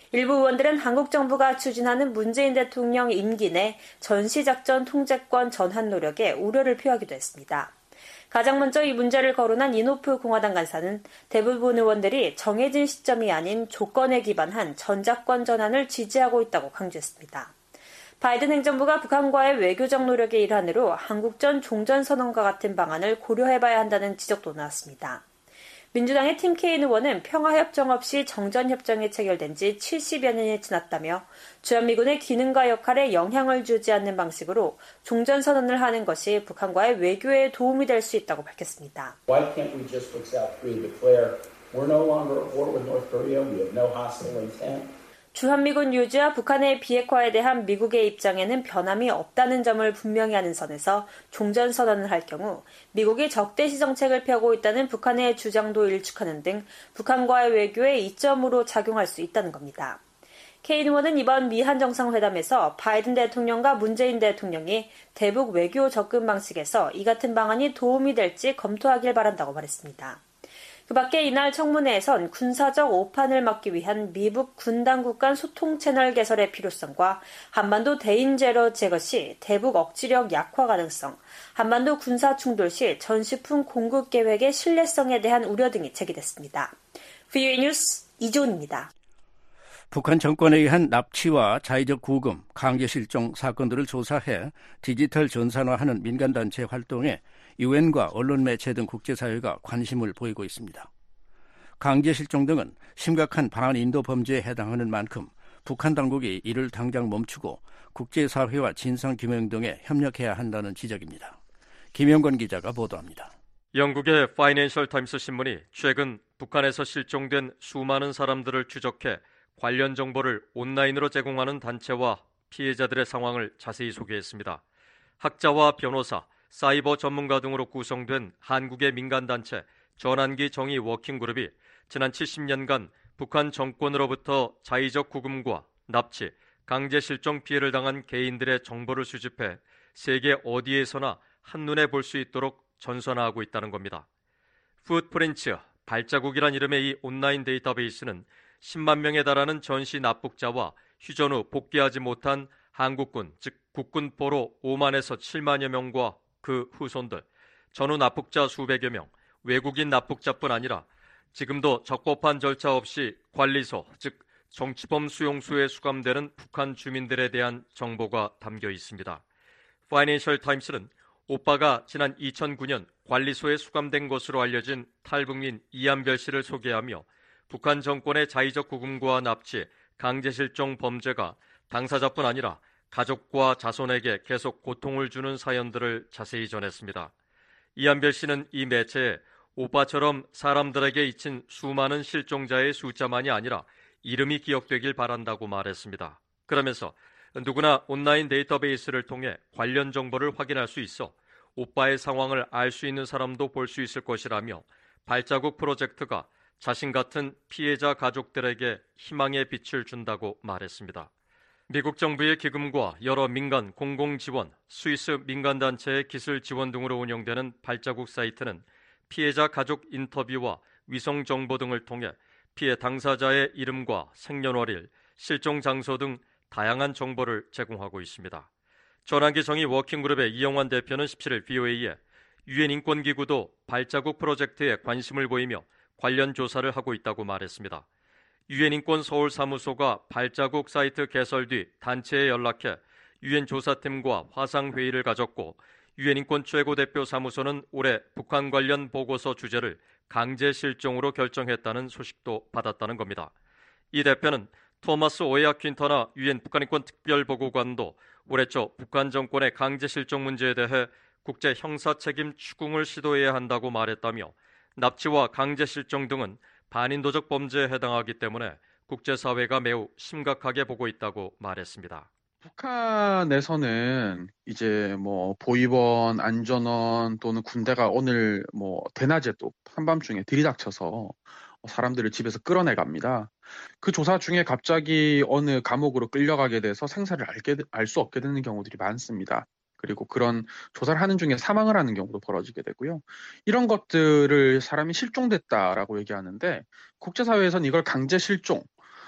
일부 의원들은 한국 정부가 추진하는 문재인 대통령 임기 내 전시작전 통제권 전환 노력에 우려를 표하기도 했습니다. 가장 먼저 이 문제를 거론한 이노프 공화당 간사는 대부분 의원들이 정해진 시점이 아닌 조건에 기반한 전작권 전환을 지지하고 있다고 강조했습니다. 바이든 행정부가 북한과의 외교적 노력의 일환으로 한국전 종전선언과 같은 방안을 고려해봐야 한다는 지적도 나왔습니다. 민주당의 팀 케인 의원은 평화협정 없이 정전협정이 체결된 지 칠십여 년이 지났다며 주한미군의 기능과 역할에 영향을 주지 않는 방식으로 종전선언을 하는 것이 북한과의 외교에 도움이 될 수 있다고 밝혔습니다. Why can't we just with South Korea declare we're no longer at war with North Korea, we have no hostile intent? 주한미군 유지와 북한의 비핵화에 대한 미국의 입장에는 변함이 없다는 점을 분명히 하는 선에서 종전선언을 할 경우 미국이 적대시 정책을 펴고 있다는 북한의 주장도 일축하는 등 북한과의 외교에 이점으로 작용할 수 있다는 겁니다. 케인 의원은 이번 미한 정상회담에서 바이든 대통령과 문재인 대통령이 대북 외교 접근 방식에서 이 같은 방안이 도움이 될지 검토하길 바란다고 말했습니다. 그 밖에 이날 청문회에선 군사적 오판을 막기 위한 미북 군 당국 간 소통 채널 개설의 필요성과 한반도 대인 제로 제거 시 대북 억지력 약화 가능성, 한반도 군사 충돌 시 전시품 공급 계획의 신뢰성에 대한 우려 등이 제기됐습니다. 브이오에이 뉴스 이조은입니다. 북한 정권에 의한 납치와 자의적 구금, 강제 실종 사건들을 조사해 디지털 전산화하는 민간단체 활동에 유엔과 언론 매체 등 국제사회가 관심을 보이고 있습니다. 강제 실종 등은 심각한 반인도 범죄에 해당하는 만큼 북한 당국이 이를 당장 멈추고 국제사회와 진상규명 등에 협력해야 한다는 지적입니다. 김영건 기자가 보도합니다. 영국의 파이낸셜 타임스 신문이 최근 북한에서 실종된 수많은 사람들을 추적해 관련 정보를 온라인으로 제공하는 단체와 피해자들의 상황을 자세히 소개했습니다. 학자와 변호사, 사이버 전문가 등으로 구성된 한국의 민간단체 전환기 정의 워킹그룹이 지난 칠십 년간 북한 정권으로부터 자의적 구금과 납치, 강제 실종 피해를 당한 개인들의 정보를 수집해 세계 어디에서나 한눈에 볼 수 있도록 전산화하고 있다는 겁니다. 풋프린츠, 발자국이란 이름의 이 온라인 데이터베이스는 십만 명에 달하는 전시 납북자와 휴전 후 복귀하지 못한 한국군, 즉 국군포로 오만에서 칠만여 명과 그 후손들, 전후 납북자 수백여 명, 외국인 납북자뿐 아니라 지금도 적법한 절차 없이 관리소, 즉 정치범 수용소에 수감되는 북한 주민들에 대한 정보가 담겨 있습니다. 파이낸셜 타임스는 오빠가 지난 이천구 년 관리소에 수감된 것으로 알려진 탈북민 이한별 씨를 소개하며 북한 정권의 자의적 구금과 납치, 강제 실종 범죄가 당사자뿐 아니라 가족과 자손에게 계속 고통을 주는 사연들을 자세히 전했습니다. 이한별 씨는 이 매체에 오빠처럼 사람들에게 잊힌 수많은 실종자의 숫자만이 아니라 이름이 기억되길 바란다고 말했습니다. 그러면서 누구나 온라인 데이터베이스를 통해 관련 정보를 확인할 수 있어 오빠의 상황을 알 수 있는 사람도 볼 수 있을 것이라며 발자국 프로젝트가 자신 같은 피해자 가족들에게 희망의 빛을 준다고 말했습니다. 미국 정부의 기금과 여러 민간 공공 지원, 스위스 민간단체의 기술 지원 등으로 운영되는 발자국 사이트는 피해자 가족 인터뷰와 위성 정보 등을 통해 피해 당사자의 이름과 생년월일, 실종 장소 등 다양한 정보를 제공하고 있습니다. 전환기 정의 워킹그룹의 이영환 대표는 십칠 일 브이오에이에 유엔 인권기구도 발자국 프로젝트에 관심을 보이며 관련 조사를 하고 있다고 말했습니다. 유엔 인권 서울 사무소가 발자국 사이트 개설 뒤 단체에 연락해 유엔 조사팀과 화상회의를 가졌고 유엔 인권 최고대표 사무소는 올해 북한 관련 보고서 주제를 강제 실종으로 결정했다는 소식도 받았다는 겁니다. 이 대표는 토마스 오에아 퀸터나 유엔 북한인권 특별보고관도 올해 초 북한 정권의 강제 실종 문제에 대해 국제 형사 책임 추궁을 시도해야 한다고 말했다며 납치와 강제 실종 등은 반인도적 범죄에 해당하기 때문에 국제사회가 매우 심각하게 보고 있다고 말했습니다. 북한에서는 이제 뭐 보위원, 안전원 또는 군대가 오늘 뭐 대낮에도 한밤중에 들이닥쳐서 사람들을 집에서 끌어내갑니다. 그 조사 중에 갑자기 어느 감옥으로 끌려가게 돼서 생사를 알게 알 수 없게 되는 경우들이 많습니다. 그리고 그런 조사를 하는 중에 사망을 하는 경우도 벌어지게 되고요. 이런 것들을 사람이 실종됐다라고 얘기하는데 국제사회에서는 이걸 강제 실종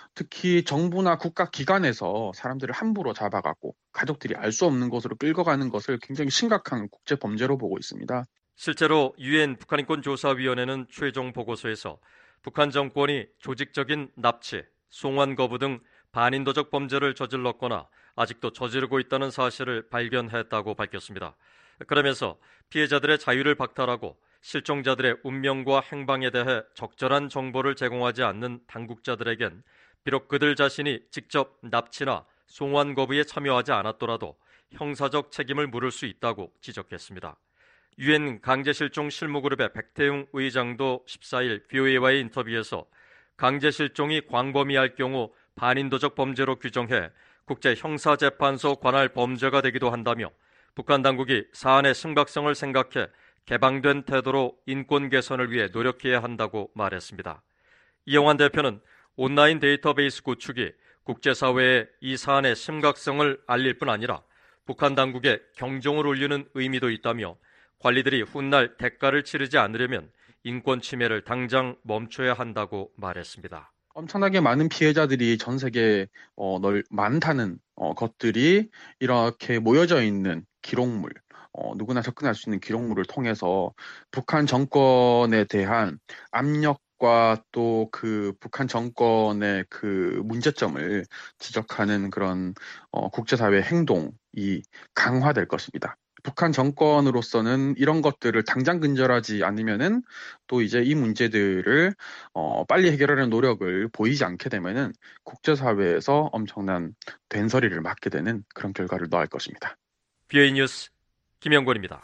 특히 정부나 국가 기관에서 사람들을 함부로 잡아가고 가족들이 알 수 없는 곳으로 끌고 가는 것을 굉장히 심각한 국제 범죄로 보고 있습니다. 실제로 유엔 북한인권조사위원회는 최종 보고서에서 북한 정권이 조직적인 납치, 송환 거부 등 반인도적 범죄를 저질렀거나 아직도 저지르고 있다는 사실을 발견했다고 밝혔습니다. 그러면서 피해자들의 자유를 박탈하고 실종자들의 운명과 행방에 대해 적절한 정보를 제공하지 않는 당국자들에겐 비록 그들 자신이 직접 납치나 송환 거부에 참여하지 않았더라도 형사적 책임을 물을 수 있다고 지적했습니다. 유엔 강제실종 실무그룹의 백태웅 의장도 십사일 브이오에이와의 인터뷰에서 강제실종이 광범위할 경우 반인도적 범죄로 규정해 국제형사재판소 관할 범죄가 되기도 한다며 북한 당국이 사안의 심각성을 생각해 개방된 태도로 인권 개선을 위해 노력해야 한다고 말했습니다. 이영환 대표는 온라인 데이터베이스 구축이 국제사회에 이 사안의 심각성을 알릴 뿐 아니라 북한 당국에 경종을 울리는 의미도 있다며 관리들이 훗날 대가를 치르지 않으려면 인권 침해를 당장 멈춰야 한다고 말했습니다. 엄청나게 많은 피해자들이 전 세계에 어, 널 많다는 어, 것들이 이렇게 모여져 있는 기록물, 어, 누구나 접근할 수 있는 기록물을 통해서 북한 정권에 대한 압력과 또 그 북한 정권의 그 문제점을 지적하는 그런 어, 국제사회 행동이 강화될 것입니다. 북한 정권으로서는 이런 것들을 당장 근절하지 않으면은 또 이제 이 문제들을 어, 빨리 해결하려는 노력을 보이지 않게 되면은 국제사회에서 엄청난 된소리를 맞게 되는 그런 결과를 넣을 것입니다. 비오에이 뉴스 김영권입니다.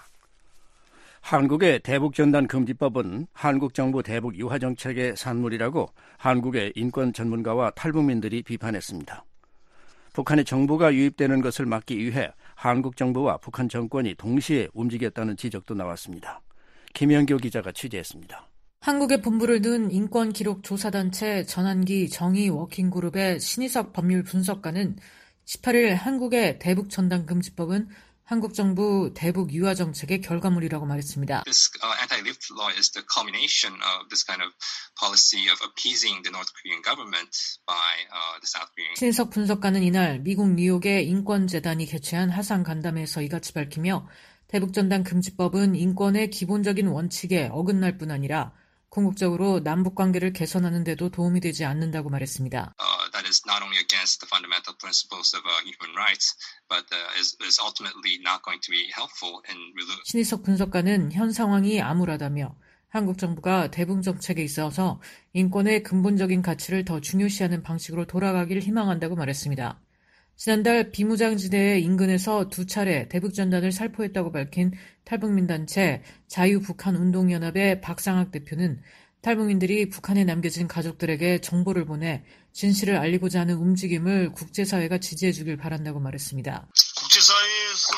한국의 대북전단 금지법은 한국 정부 대북 유화 정책의 산물이라고 한국의 인권 전문가와 탈북민들이 비판했습니다. 북한의 정부가 유입되는 것을 막기 위해 한국 정부와 북한 정권이 동시에 움직였다는 지적도 나왔습니다. 김영교 기자가 취재했습니다. 한국에 본부를 둔 인권기록조사단체 전환기 정의 워킹그룹의 신희석 법률 분석가는 십팔일 한국의 대북전단금지법은 한국 정부 대북 유화 정책의 결과물이라고 말했습니다. This uh, anti-lift law is the culmination of this kind of policy of appeasing the North Korean government by uh, the South Korean. 신석 분석가는 이날 미국 뉴욕의 인권재단이 개최한 하상 간담회에서 이같이 밝히며 대북전단 금지법은 인권의 기본적인 원칙에 어긋날 뿐 아니라 궁극적으로 남북관계를 개선하는 데도 도움이 되지 않는다고 말했습니다. Uh, that is not only against the fundamental principles of uh, human rights, but uh, is, is ultimately not going to be helpful in relief. 신희석 분석가는 현 상황이 암울하다며 한국 정부가 대북 정책에 있어서 인권의 근본적인 가치를 더 중요시하는 방식으로 돌아가길 희망한다고 말했습니다. 지난달 비무장지대의 인근에서 두 차례 대북전단을 살포했다고 밝힌 탈북민단체 자유북한운동연합의 박상학 대표는 탈북민들이 북한에 남겨진 가족들에게 정보를 보내 진실을 알리고자 하는 움직임을 국제사회가 지지해주길 바란다고 말했습니다. 국제사회에서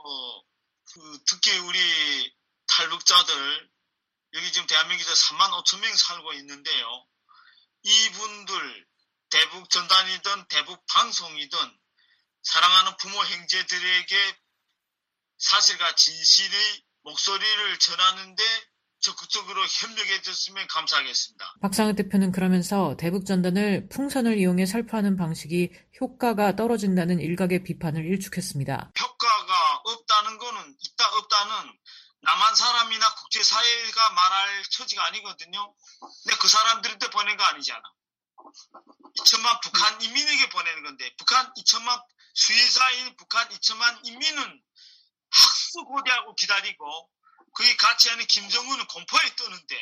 그 특히 우리 탈북자들 여기 지금 대한민국에서 삼만 오천 명 살고 있는데요. 이분들 대북전단이든 대북방송이든 사랑하는 부모 형제들에게 사실과 진실의 목소리를 전하는데 적극적으로 협력해 줬으면 감사하겠습니다. 박상혁 대표는 그러면서 대북전단을 풍선을 이용해 살포하는 방식이 효과가 떨어진다는 일각의 비판을 일축했습니다. 효과가 없다는 거는 있다 없다는 남한 사람이나 국제사회가 말할 처지가 아니거든요. 근데 그 사람들한테 보낸 거 아니잖아. 이천만 북한 인민에게 보내는 건데 북한 이천만 수혜자인 북한 이천만 인민은 학수고대하고 기다리고 그게 같이 하는 김정은은 공포에 뜨는데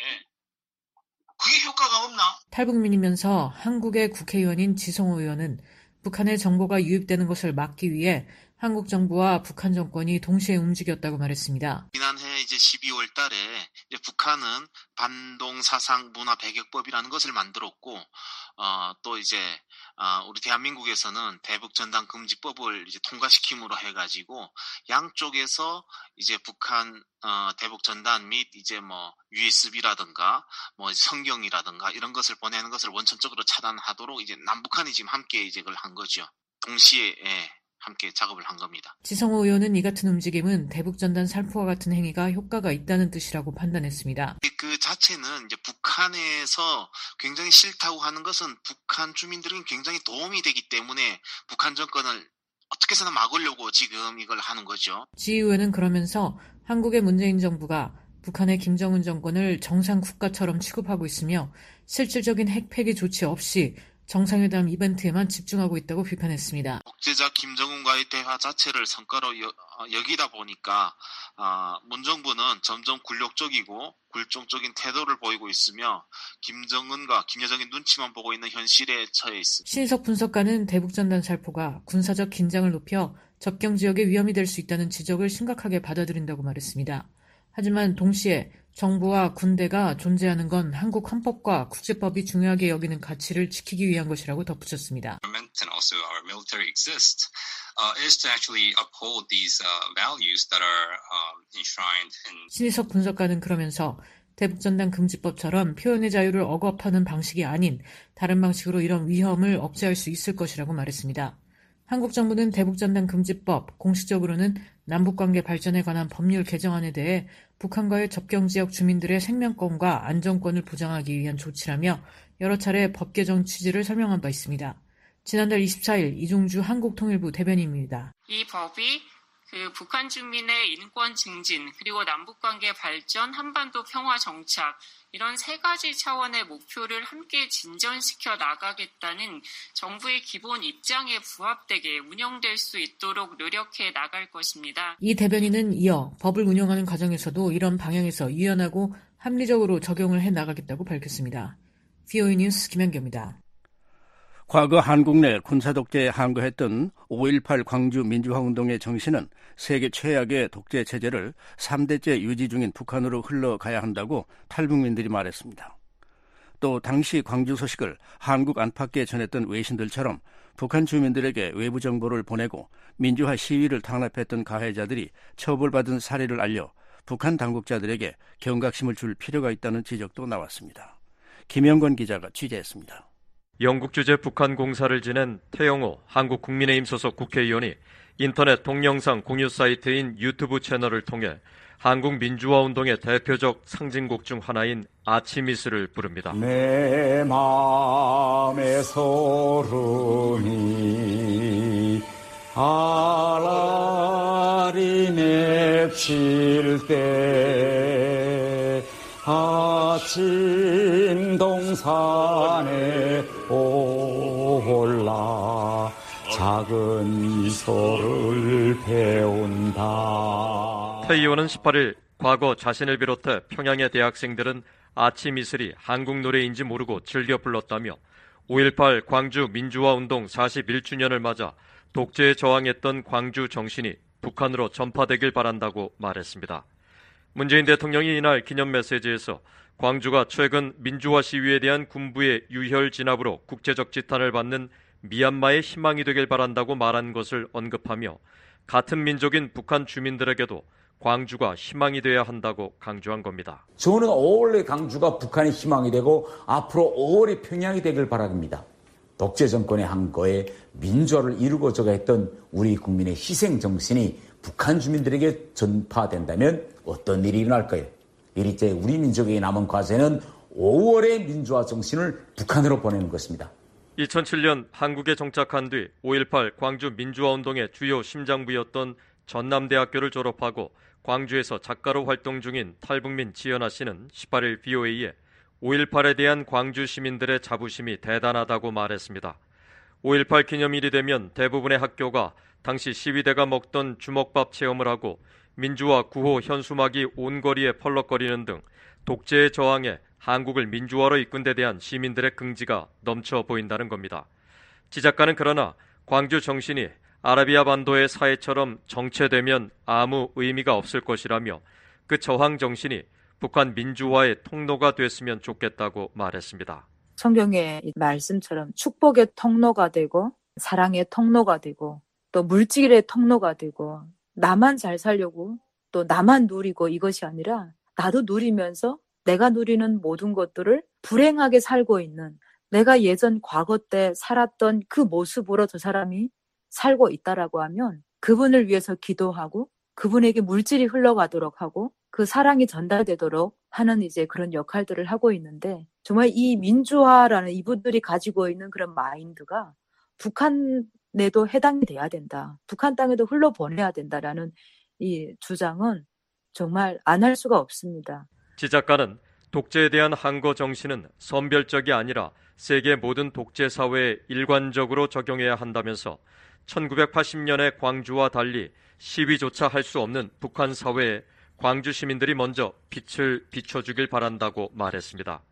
그게 효과가 없나? 탈북민이면서 한국의 국회의원인 지성호 의원은 북한의 정보가 유입되는 것을 막기 위해 한국 정부와 북한 정권이 동시에 움직였다고 말했습니다. 지난해 이제 십이월 달에 이제 북한은 반동 사상 문화 배격법이라는 것을 만들었고, 어, 또 이제 어, 우리 대한민국에서는 대북 전단 금지법을 이제 통과시킴으로 해가지고 양쪽에서 이제 북한 어, 대북 전단 및 이제 뭐 유에스비라든가 뭐 성경이라든가 이런 것을 보내는 것을 원천적으로 차단하도록 이제 남북한이 지금 함께 이제 그걸 한 거죠. 동시에. 예. 함께 작업을 한 겁니다. 지성호 의원은 이 같은 움직임은 대북전단 살포와 같은 행위가 효과가 있다는 뜻이라고 판단했습니다. 그 자체는 이제 북한에서 굉장히 싫다고 하는 것은 북한 주민들에게 굉장히 도움이 되기 때문에 북한 정권을 어떻게 해서든 막으려고 지금 이걸 하는 거죠. 지 의원은 그러면서 한국의 문재인 정부가 북한의 김정은 정권을 정상 국가처럼 취급하고 있으며 실질적인 핵 폐기 조치 없이 정상회담 이벤트에만 집중하고 있다고 비판했습니다. 독재자 김정은과의 대화 자체를 성과로 여, 여기다 보니까 어, 문정부는 점점 굴욕적이고 굴종적인 태도를 보이고 있으며 김정은과 김여정의 눈치만 보고 있는 현실에 처해 있습니다. 신인석 분석가는 대북전단 살포가 군사적 긴장을 높여 접경 지역에 위험이 될 수 있다는 지적을 심각하게 받아들인다고 말했습니다. 하지만 동시에 정부와 군대가 존재하는 건 한국 헌법과 국제법이 중요하게 여기는 가치를 지키기 위한 것이라고 덧붙였습니다. And also our military exists uh, is to actually uphold these uh, values that are um, enshrined in. 신희석 분석가는 그러면서 대북전단 금지법처럼 표현의 자유를 억압하는 방식이 아닌 다른 방식으로 이런 위험을 억제할 수 있을 것이라고 말했습니다. 한국 정부는 대북전단 금지법, 공식적으로는 남북관계 발전에 관한 법률 개정안에 대해 북한과의 접경지역 주민들의 생명권과 안전권을 보장하기 위한 조치라며 여러 차례 법 개정 취지를 설명한 바 있습니다. 지난달 이십사일 이종주 한국통일부 대변인입니다. 이 법이 그 북한 주민의 인권 증진, 그리고 남북관계 발전, 한반도 평화 정착, 이런 세 가지 차원의 목표를 함께 진전시켜 나가겠다는 정부의 기본 입장에 부합되게 운영될 수 있도록 노력해 나갈 것입니다. 이 대변인은 이어 법을 운영하는 과정에서도 이런 방향에서 유연하고 합리적으로 적용을 해 나가겠다고 밝혔습니다. 브이오에이 뉴스 김현경입니다. 과거 한국 내 군사독재에 항거했던 오일팔 광주 민주화운동의 정신은 세계 최악의 독재 체제를 삼 대째 유지 중인 북한으로 흘러가야 한다고 탈북민들이 말했습니다. 또 당시 광주 소식을 한국 안팎에 전했던 외신들처럼 북한 주민들에게 외부 정보를 보내고 민주화 시위를 탄압했던 가해자들이 처벌받은 사례를 알려 북한 당국자들에게 경각심을 줄 필요가 있다는 지적도 나왔습니다. 김영권 기자가 취재했습니다. 영국 주재 북한 공사를 지낸 태영호 한국 국민의힘 소속 국회의원이 인터넷 동영상 공유 사이트인 유튜브 채널을 통해 한국 민주화운동의 대표적 상징곡 중 하나인 아치미스를 부릅니다. 내 마음의 소름이 알알이 맺힐 때 아침 동산에 올라 작은 미소를 배운다. 태 의원은 십팔일 과거 자신을 비롯해 평양의 대학생들은 아치미슬이 한국 노래인지 모르고 즐겨 불렀다며 오일팔 광주 민주화운동 사십일 주년을 맞아 독재에 저항했던 광주 정신이 북한으로 전파되길 바란다고 말했습니다. 문재인 대통령이 이날 기념 메시지에서 광주가 최근 민주화 시위에 대한 군부의 유혈 진압으로 국제적 지탄을 받는 미얀마의 희망이 되길 바란다고 말한 것을 언급하며 같은 민족인 북한 주민들에게도 광주가 희망이 돼야 한다고 강조한 겁니다. 저는 오월의 광주가 북한의 희망이 되고 앞으로 오월의 평양이 되길 바랍니다. 독재 정권의 항거에 민주화를 이루고자 했던 우리 국민의 희생 정신이 북한 주민들에게 전파된다면 어떤 일이 일어날까요? 이리째 우리 민족에게 남은 과제는 오월의 민주화 정신을 북한으로 보내는 것입니다. 이천칠년 한국에 정착한 뒤 오일팔 광주 민주화운동의 주요 심장부였던 전남대학교를 졸업하고 광주에서 작가로 활동 중인 탈북민 지연아 씨는 십팔일 브이오에이에 오일팔에 대한 광주 시민들의 자부심이 대단하다고 말했습니다. 오일팔 기념일이 되면 대부분의 학교가 당시 시위대가 먹던 주먹밥 체험을 하고 민주화 구호 현수막이 온 거리에 펄럭거리는 등 독재의 저항에 한국을 민주화로 이끈 데 대한 시민들의 긍지가 넘쳐 보인다는 겁니다. 지 작가는 그러나 광주 정신이 아라비아 반도의 사회처럼 정체되면 아무 의미가 없을 것이라며 그 저항 정신이 북한 민주화의 통로가 됐으면 좋겠다고 말했습니다. 성경의 말씀처럼 축복의 통로가 되고 사랑의 통로가 되고 또 물질의 통로가 되고 나만 잘 살려고 또 나만 누리고 이것이 아니라 나도 누리면서 내가 누리는 모든 것들을 불행하게 살고 있는 내가 예전 과거 때 살았던 그 모습으로 저 사람이 살고 있다라고 하면 그분을 위해서 기도하고 그분에게 물질이 흘러가도록 하고 그 사랑이 전달되도록 하는 이제 그런 역할들을 하고 있는데 정말 이 민주화라는 이분들이 가지고 있는 그런 마인드가 북한에도 해당이 돼야 된다. 북한 땅에도 흘러보내야 된다라는 이 주장은 정말 안 할 수가 없습니다. 지 작가는 독재에 대한 항거 정신은 선별적이 아니라 세계 모든 독재 사회에 일관적으로 적용해야 한다면서 천구백팔십 년의 광주와 달리 시위조차 할 수 없는 북한 사회에 광주 시민들이 먼저 빛을 비춰주길 바란다고 말했습니다.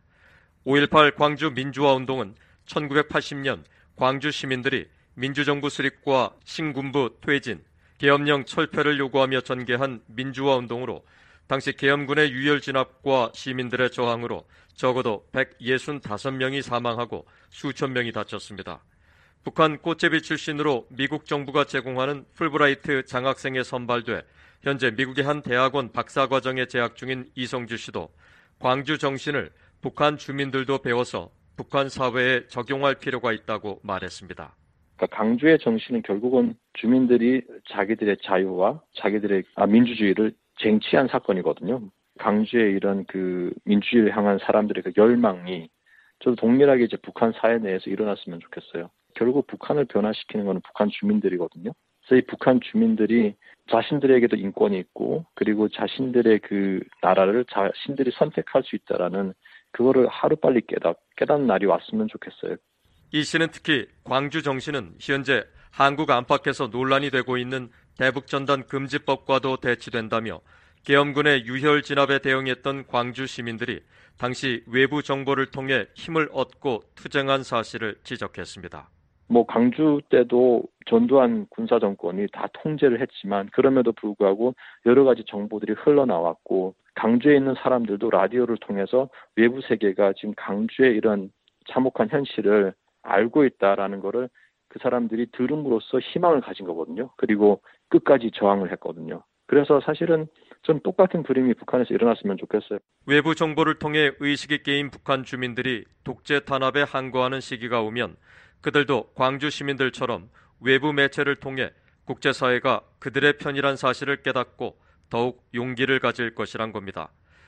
오일팔 광주 민주화 운동은 천구백팔십 년 광주 시민들이 민주정부 수립과 신군부 퇴진, 계엄령 철폐를 요구하며 전개한 민주화 운동으로 당시 계엄군의 유혈 진압과 시민들의 저항으로 적어도 백육십오 명이 사망하고 수천 명이 다쳤습니다. 북한 꽃제비 출신으로 미국 정부가 제공하는 풀브라이트 장학생에 선발돼 현재 미국의 한 대학원 박사과정에 재학 중인 이성주 씨도 광주 정신을 북한 주민들도 배워서 북한 사회에 적용할 필요가 있다고 말했습니다. 그러니까 강주의 정신은 결국은 주민들이 자기들의 자유와 자기들의 민주주의를 쟁취한 사건이거든요. 강주의 이런 그 민주주의를 향한 사람들의 그 열망이 저도 동일하게 이제 북한 사회 내에서 일어났으면 좋겠어요. 결국 북한을 변화시키는 것은 북한 주민들이거든요. 그래서 이 북한 주민들이 자신들에게도 인권이 있고 그리고 자신들의 그 나라를 자신들이 선택할 수 있다라는 그거를 하루빨리 깨닫, 깨닫는 날이 왔으면 좋겠어요. 이 씨는 특히 광주 정신은 현재 한국 안팎에서 논란이 되고 있는 대북전단 금지법과도 대치된다며 계엄군의 유혈 진압에 대응했던 광주 시민들이 당시 외부 정보를 통해 힘을 얻고 투쟁한 사실을 지적했습니다. 뭐 광주 때도 전두환 군사정권이 다 통제를 했지만 그럼에도 불구하고 여러 가지 정보들이 흘러나왔고 강주에 있는 사람들도 라디오를 통해서 외부 세계가 지금 강주의 이런 참혹한 현실을 알고 있다라는 거를 그 사람들이 들음으로써 희망을 가진 거거든요. 그리고 끝까지 저항을 했거든요. 그래서 사실은 좀 똑같은 그림이 북한에서 일어났으면 좋겠어요. 외부 정보를 통해 의식이 깨인 북한 주민들이 독재 탄압에 항거하는 시기가 오면 그들도 광주 시민들처럼 외부 매체를 통해 국제사회가 그들의 편이란 사실을 깨닫고 더욱 용기를 가질 것이란 겁니다.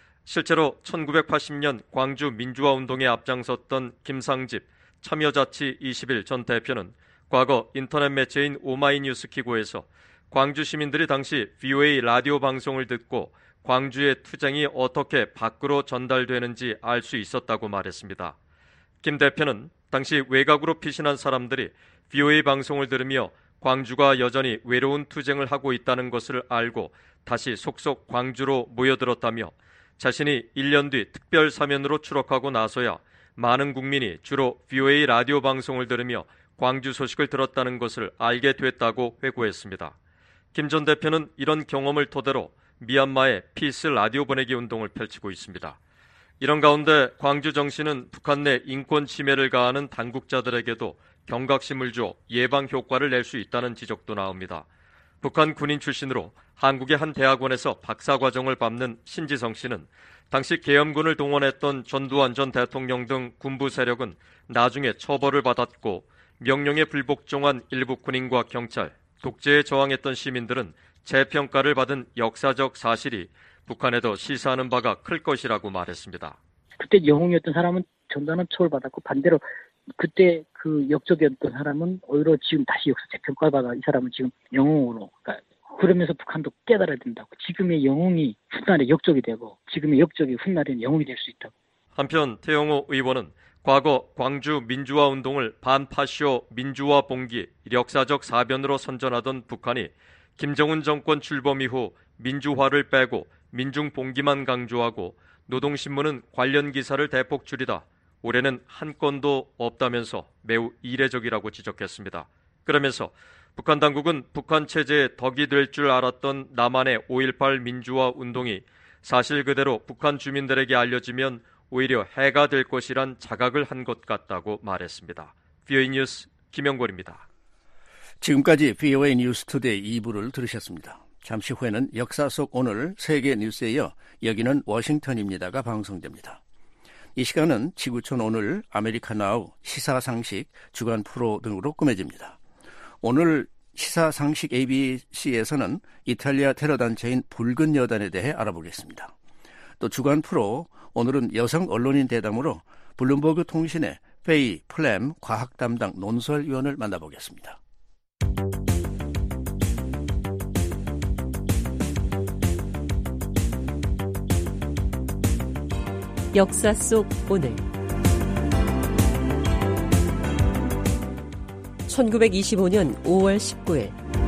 실제로 천구백팔십 년 광주 민주화운동에 앞장섰던 김상집 참여자치 이십일 전 대표는 과거 인터넷 매체인 오마이뉴스 기고에서 광주 시민들이 당시 브이오에이 라디오 방송을 듣고 광주의 투쟁이 어떻게 밖으로 전달되는지 알 수 있었다고 말했습니다. 김 대표는 당시 외곽으로 피신한 사람들이 브이오에이 방송을 들으며 광주가 여전히 외로운 투쟁을 하고 있다는 것을 알고 다시 속속 광주로 모여들었다며 자신이 일 년 뒤 특별 사면으로 추록하고 나서야 많은 국민이 주로 브이오에이 라디오 방송을 들으며 광주 소식을 들었다는 것을 알게 됐다고 회고했습니다. 김 전 대표는 이런 경험을 토대로 미얀마에 피스 라디오 보내기 운동을 펼치고 있습니다. 이런 가운데 광주 정신은 북한 내 인권 침해를 가하는 당국자들에게도 경각심을 줘 예방 효과를 낼 수 있다는 지적도 나옵니다. 북한 군인 출신으로 한국의 한 대학원에서 박사과정을 밟는 신지성 씨는 당시 계엄군을 동원했던 전두환 전 대통령 등 군부 세력은 나중에 처벌을 받았고 명령에 불복종한 일부 군인과 경찰, 독재에 저항했던 시민들은 재평가를 받은 역사적 사실이 북한에도 시사하는 바가 클 것이라고 말했습니다. 그때 영웅이었던 사람은 전두환은 처벌받았고 반대로 그때 그 역적이었던 사람은 오히려 지금 다시 역사 재평가를 받아 이 사람은 지금 영웅으로 그러니까 그러면서 북한도 깨달아야 된다고. 지금의 영웅이 훗날에 역적이 되고 지금의 역적이 훗날에 영웅이 될 수 있다고. 한편 태영호 의원은 과거 광주 민주화 운동을 반파쇼 민주화 봉기 역사적 사변으로 선전하던 북한이 김정은 정권 출범 이후 민주화를 빼고 민중 봉기만 강조하고 노동신문은 관련 기사를 대폭 줄이다 올해는 한 건도 없다면서 매우 이례적이라고 지적했습니다. 그러면서 북한 당국은 북한 체제의 덕이 될 줄 알았던 남한의 오일팔 민주화 운동이 사실 그대로 북한 주민들에게 알려지면 오히려 해가 될 것이란 자각을 한 것 같다고 말했습니다. 브이오에이 뉴스 김영권입니다. 지금까지 브이오에이 뉴스 투데이 이 부를 들으셨습니다. 잠시 후에는 역사 속 오늘 세계 뉴스에 이어 여기는 워싱턴입니다가 방송됩니다. 이 시간은 지구촌 오늘, 아메리카 나우, 시사상식, 주간 프로 등으로 꾸며집니다. 오늘 시사 상식 에이비씨에서는 이탈리아 테러 단체인 붉은 여단에 대해 알아보겠습니다. 또 주간 프로 오늘은 여성 언론인 대담으로 블룸버그 통신의 페이 플램 과학 담당 논설위원을 만나보겠습니다. 역사 속 오늘 천구백이십오년 오월 십구일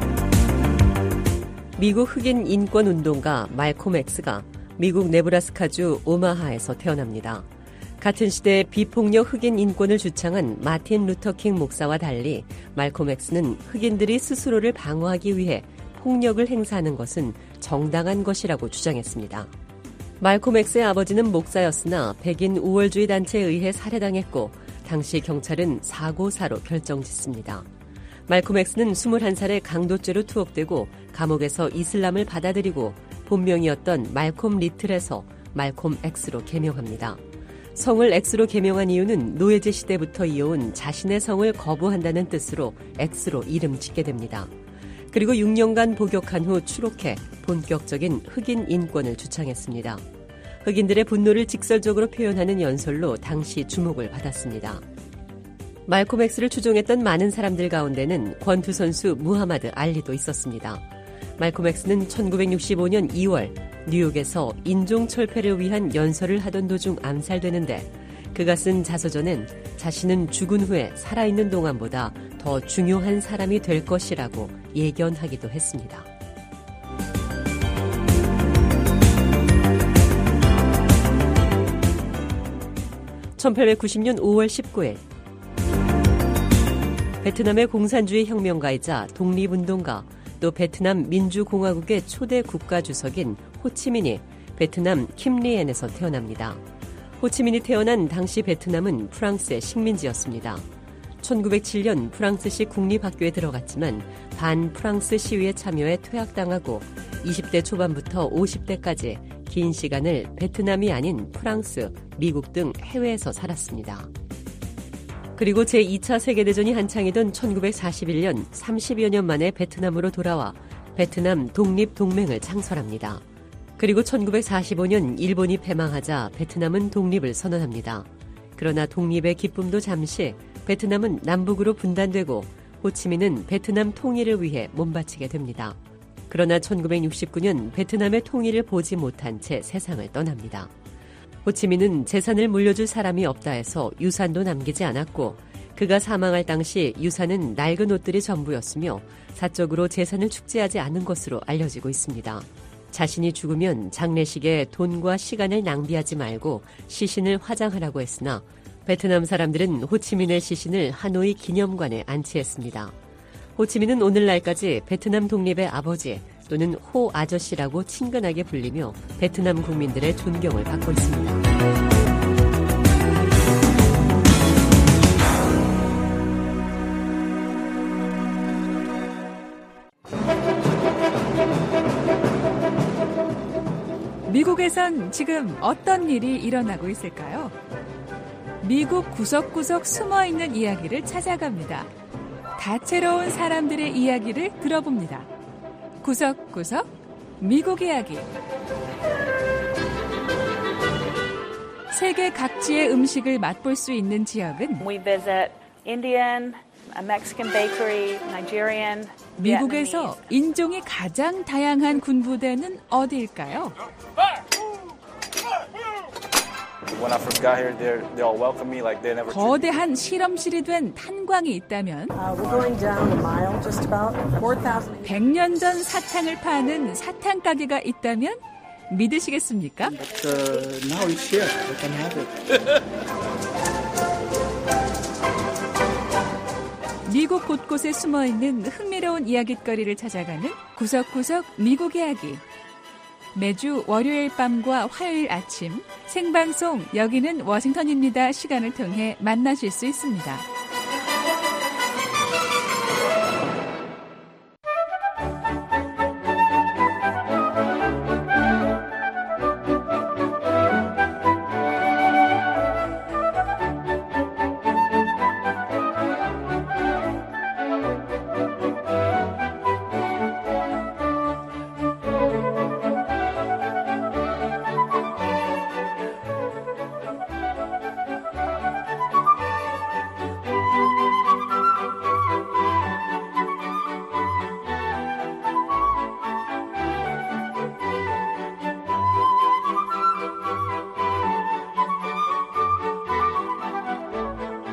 미국 흑인 인권운동가 말콤 X가 미국 네브라스카주 오마하에서 태어납니다. 같은 시대에 비폭력 흑인 인권을 주창한 마틴 루터킹 목사와 달리 말콤 X는 흑인들이 스스로를 방어하기 위해 폭력을 행사하는 것은 정당한 것이라고 주장했습니다. 말콤 X의 아버지는 목사였으나 백인 우월주의 단체에 의해 살해당했고 당시 경찰은 사고사로 결정짓습니다. 말콤 X는 스물한 살에 강도죄로 투옥되고 감옥에서 이슬람을 받아들이고 본명이었던 말콤 리틀에서 말콤 X로 개명합니다. 성을 X로 개명한 이유는 노예제 시대부터 이어온 자신의 성을 거부한다는 뜻으로 X로 이름 짓게 됩니다. 그리고 육 년간 복역한 후 추록해 본격적인 흑인 인권을 주창했습니다. 흑인들의 분노를 직설적으로 표현하는 연설로 당시 주목을 받았습니다. 말콤 X를 추종했던 많은 사람들 가운데는 권투 선수 무하마드 알리도 있었습니다. 말콤 X는 천구백육십오년 이월 뉴욕에서 인종철폐를 위한 연설을 하던 도중 암살되는데 그가 쓴 자서전엔 자신은 죽은 후에 살아있는 동안보다 더 중요한 사람이 될 것이라고 예견하기도 했습니다. 천팔백구십년 오월 십구일 베트남의 공산주의 혁명가이자 독립운동가 또 베트남 민주공화국의 초대 국가주석인 호치민이 베트남 킴리엔에서 태어납니다. 호치민이 태어난 당시 베트남은 프랑스의 식민지였습니다. 천구백칠년 프랑스식 국립학교에 들어갔지만 반프랑스 시위에 참여해 퇴학당하고 이십대 초반부터 오십대까지 긴 시간을 베트남이 아닌 프랑스, 미국 등 해외에서 살았습니다. 그리고 제이차 세계대전이 한창이던 천구백사십일년 삼십여 년 만에 베트남으로 돌아와 베트남 독립동맹을 창설합니다. 그리고 천구백사십오년 일본이 패망하자 베트남은 독립을 선언합니다. 그러나 독립의 기쁨도 잠시 베트남은 남북으로 분단되고 호치민은 베트남 통일을 위해 몸바치게 됩니다. 그러나 천구백육십구년 베트남의 통일을 보지 못한 채 세상을 떠납니다. 호치민은 재산을 물려줄 사람이 없다 해서 유산도 남기지 않았고 그가 사망할 당시 유산은 낡은 옷들이 전부였으며 사적으로 재산을 축제하지 않은 것으로 알려지고 있습니다. 자신이 죽으면 장례식에 돈과 시간을 낭비하지 말고 시신을 화장하라고 했으나 베트남 사람들은 호치민의 시신을 하노이 기념관에 안치했습니다. 호치민은 오늘날까지 베트남 독립의 아버지 또는 호 아저씨라고 친근하게 불리며 베트남 국민들의 존경을 받고 있습니다. 미국에선 지금 어떤 일이 일어나고 있을까요? 미국 구석구석 숨어있는 이야기를 찾아갑니다. 다채로운 사람들의 이야기를 들어봅니다. 구석구석 미국 이야기. 세계 각지의 음식을 맛볼 수 있는 지역은 We visit Indian, Mexican bakery, Nigerian, 미국에서 인종이 가장 다양한 군부대는 어디일까요? 거대한 실험실이 된 탄광이 있다면 백 년 전 사탕을 파는 사탕 가게가 있다면 믿으시겠습니까? 미국 곳곳에 숨어있는 흥미로운 이야깃거리를 찾아가는 구석구석 미국 이야기. 매주 월요일 밤과 화요일 아침 생방송 여기는 워싱턴입니다 시간을 통해 만나실 수 있습니다.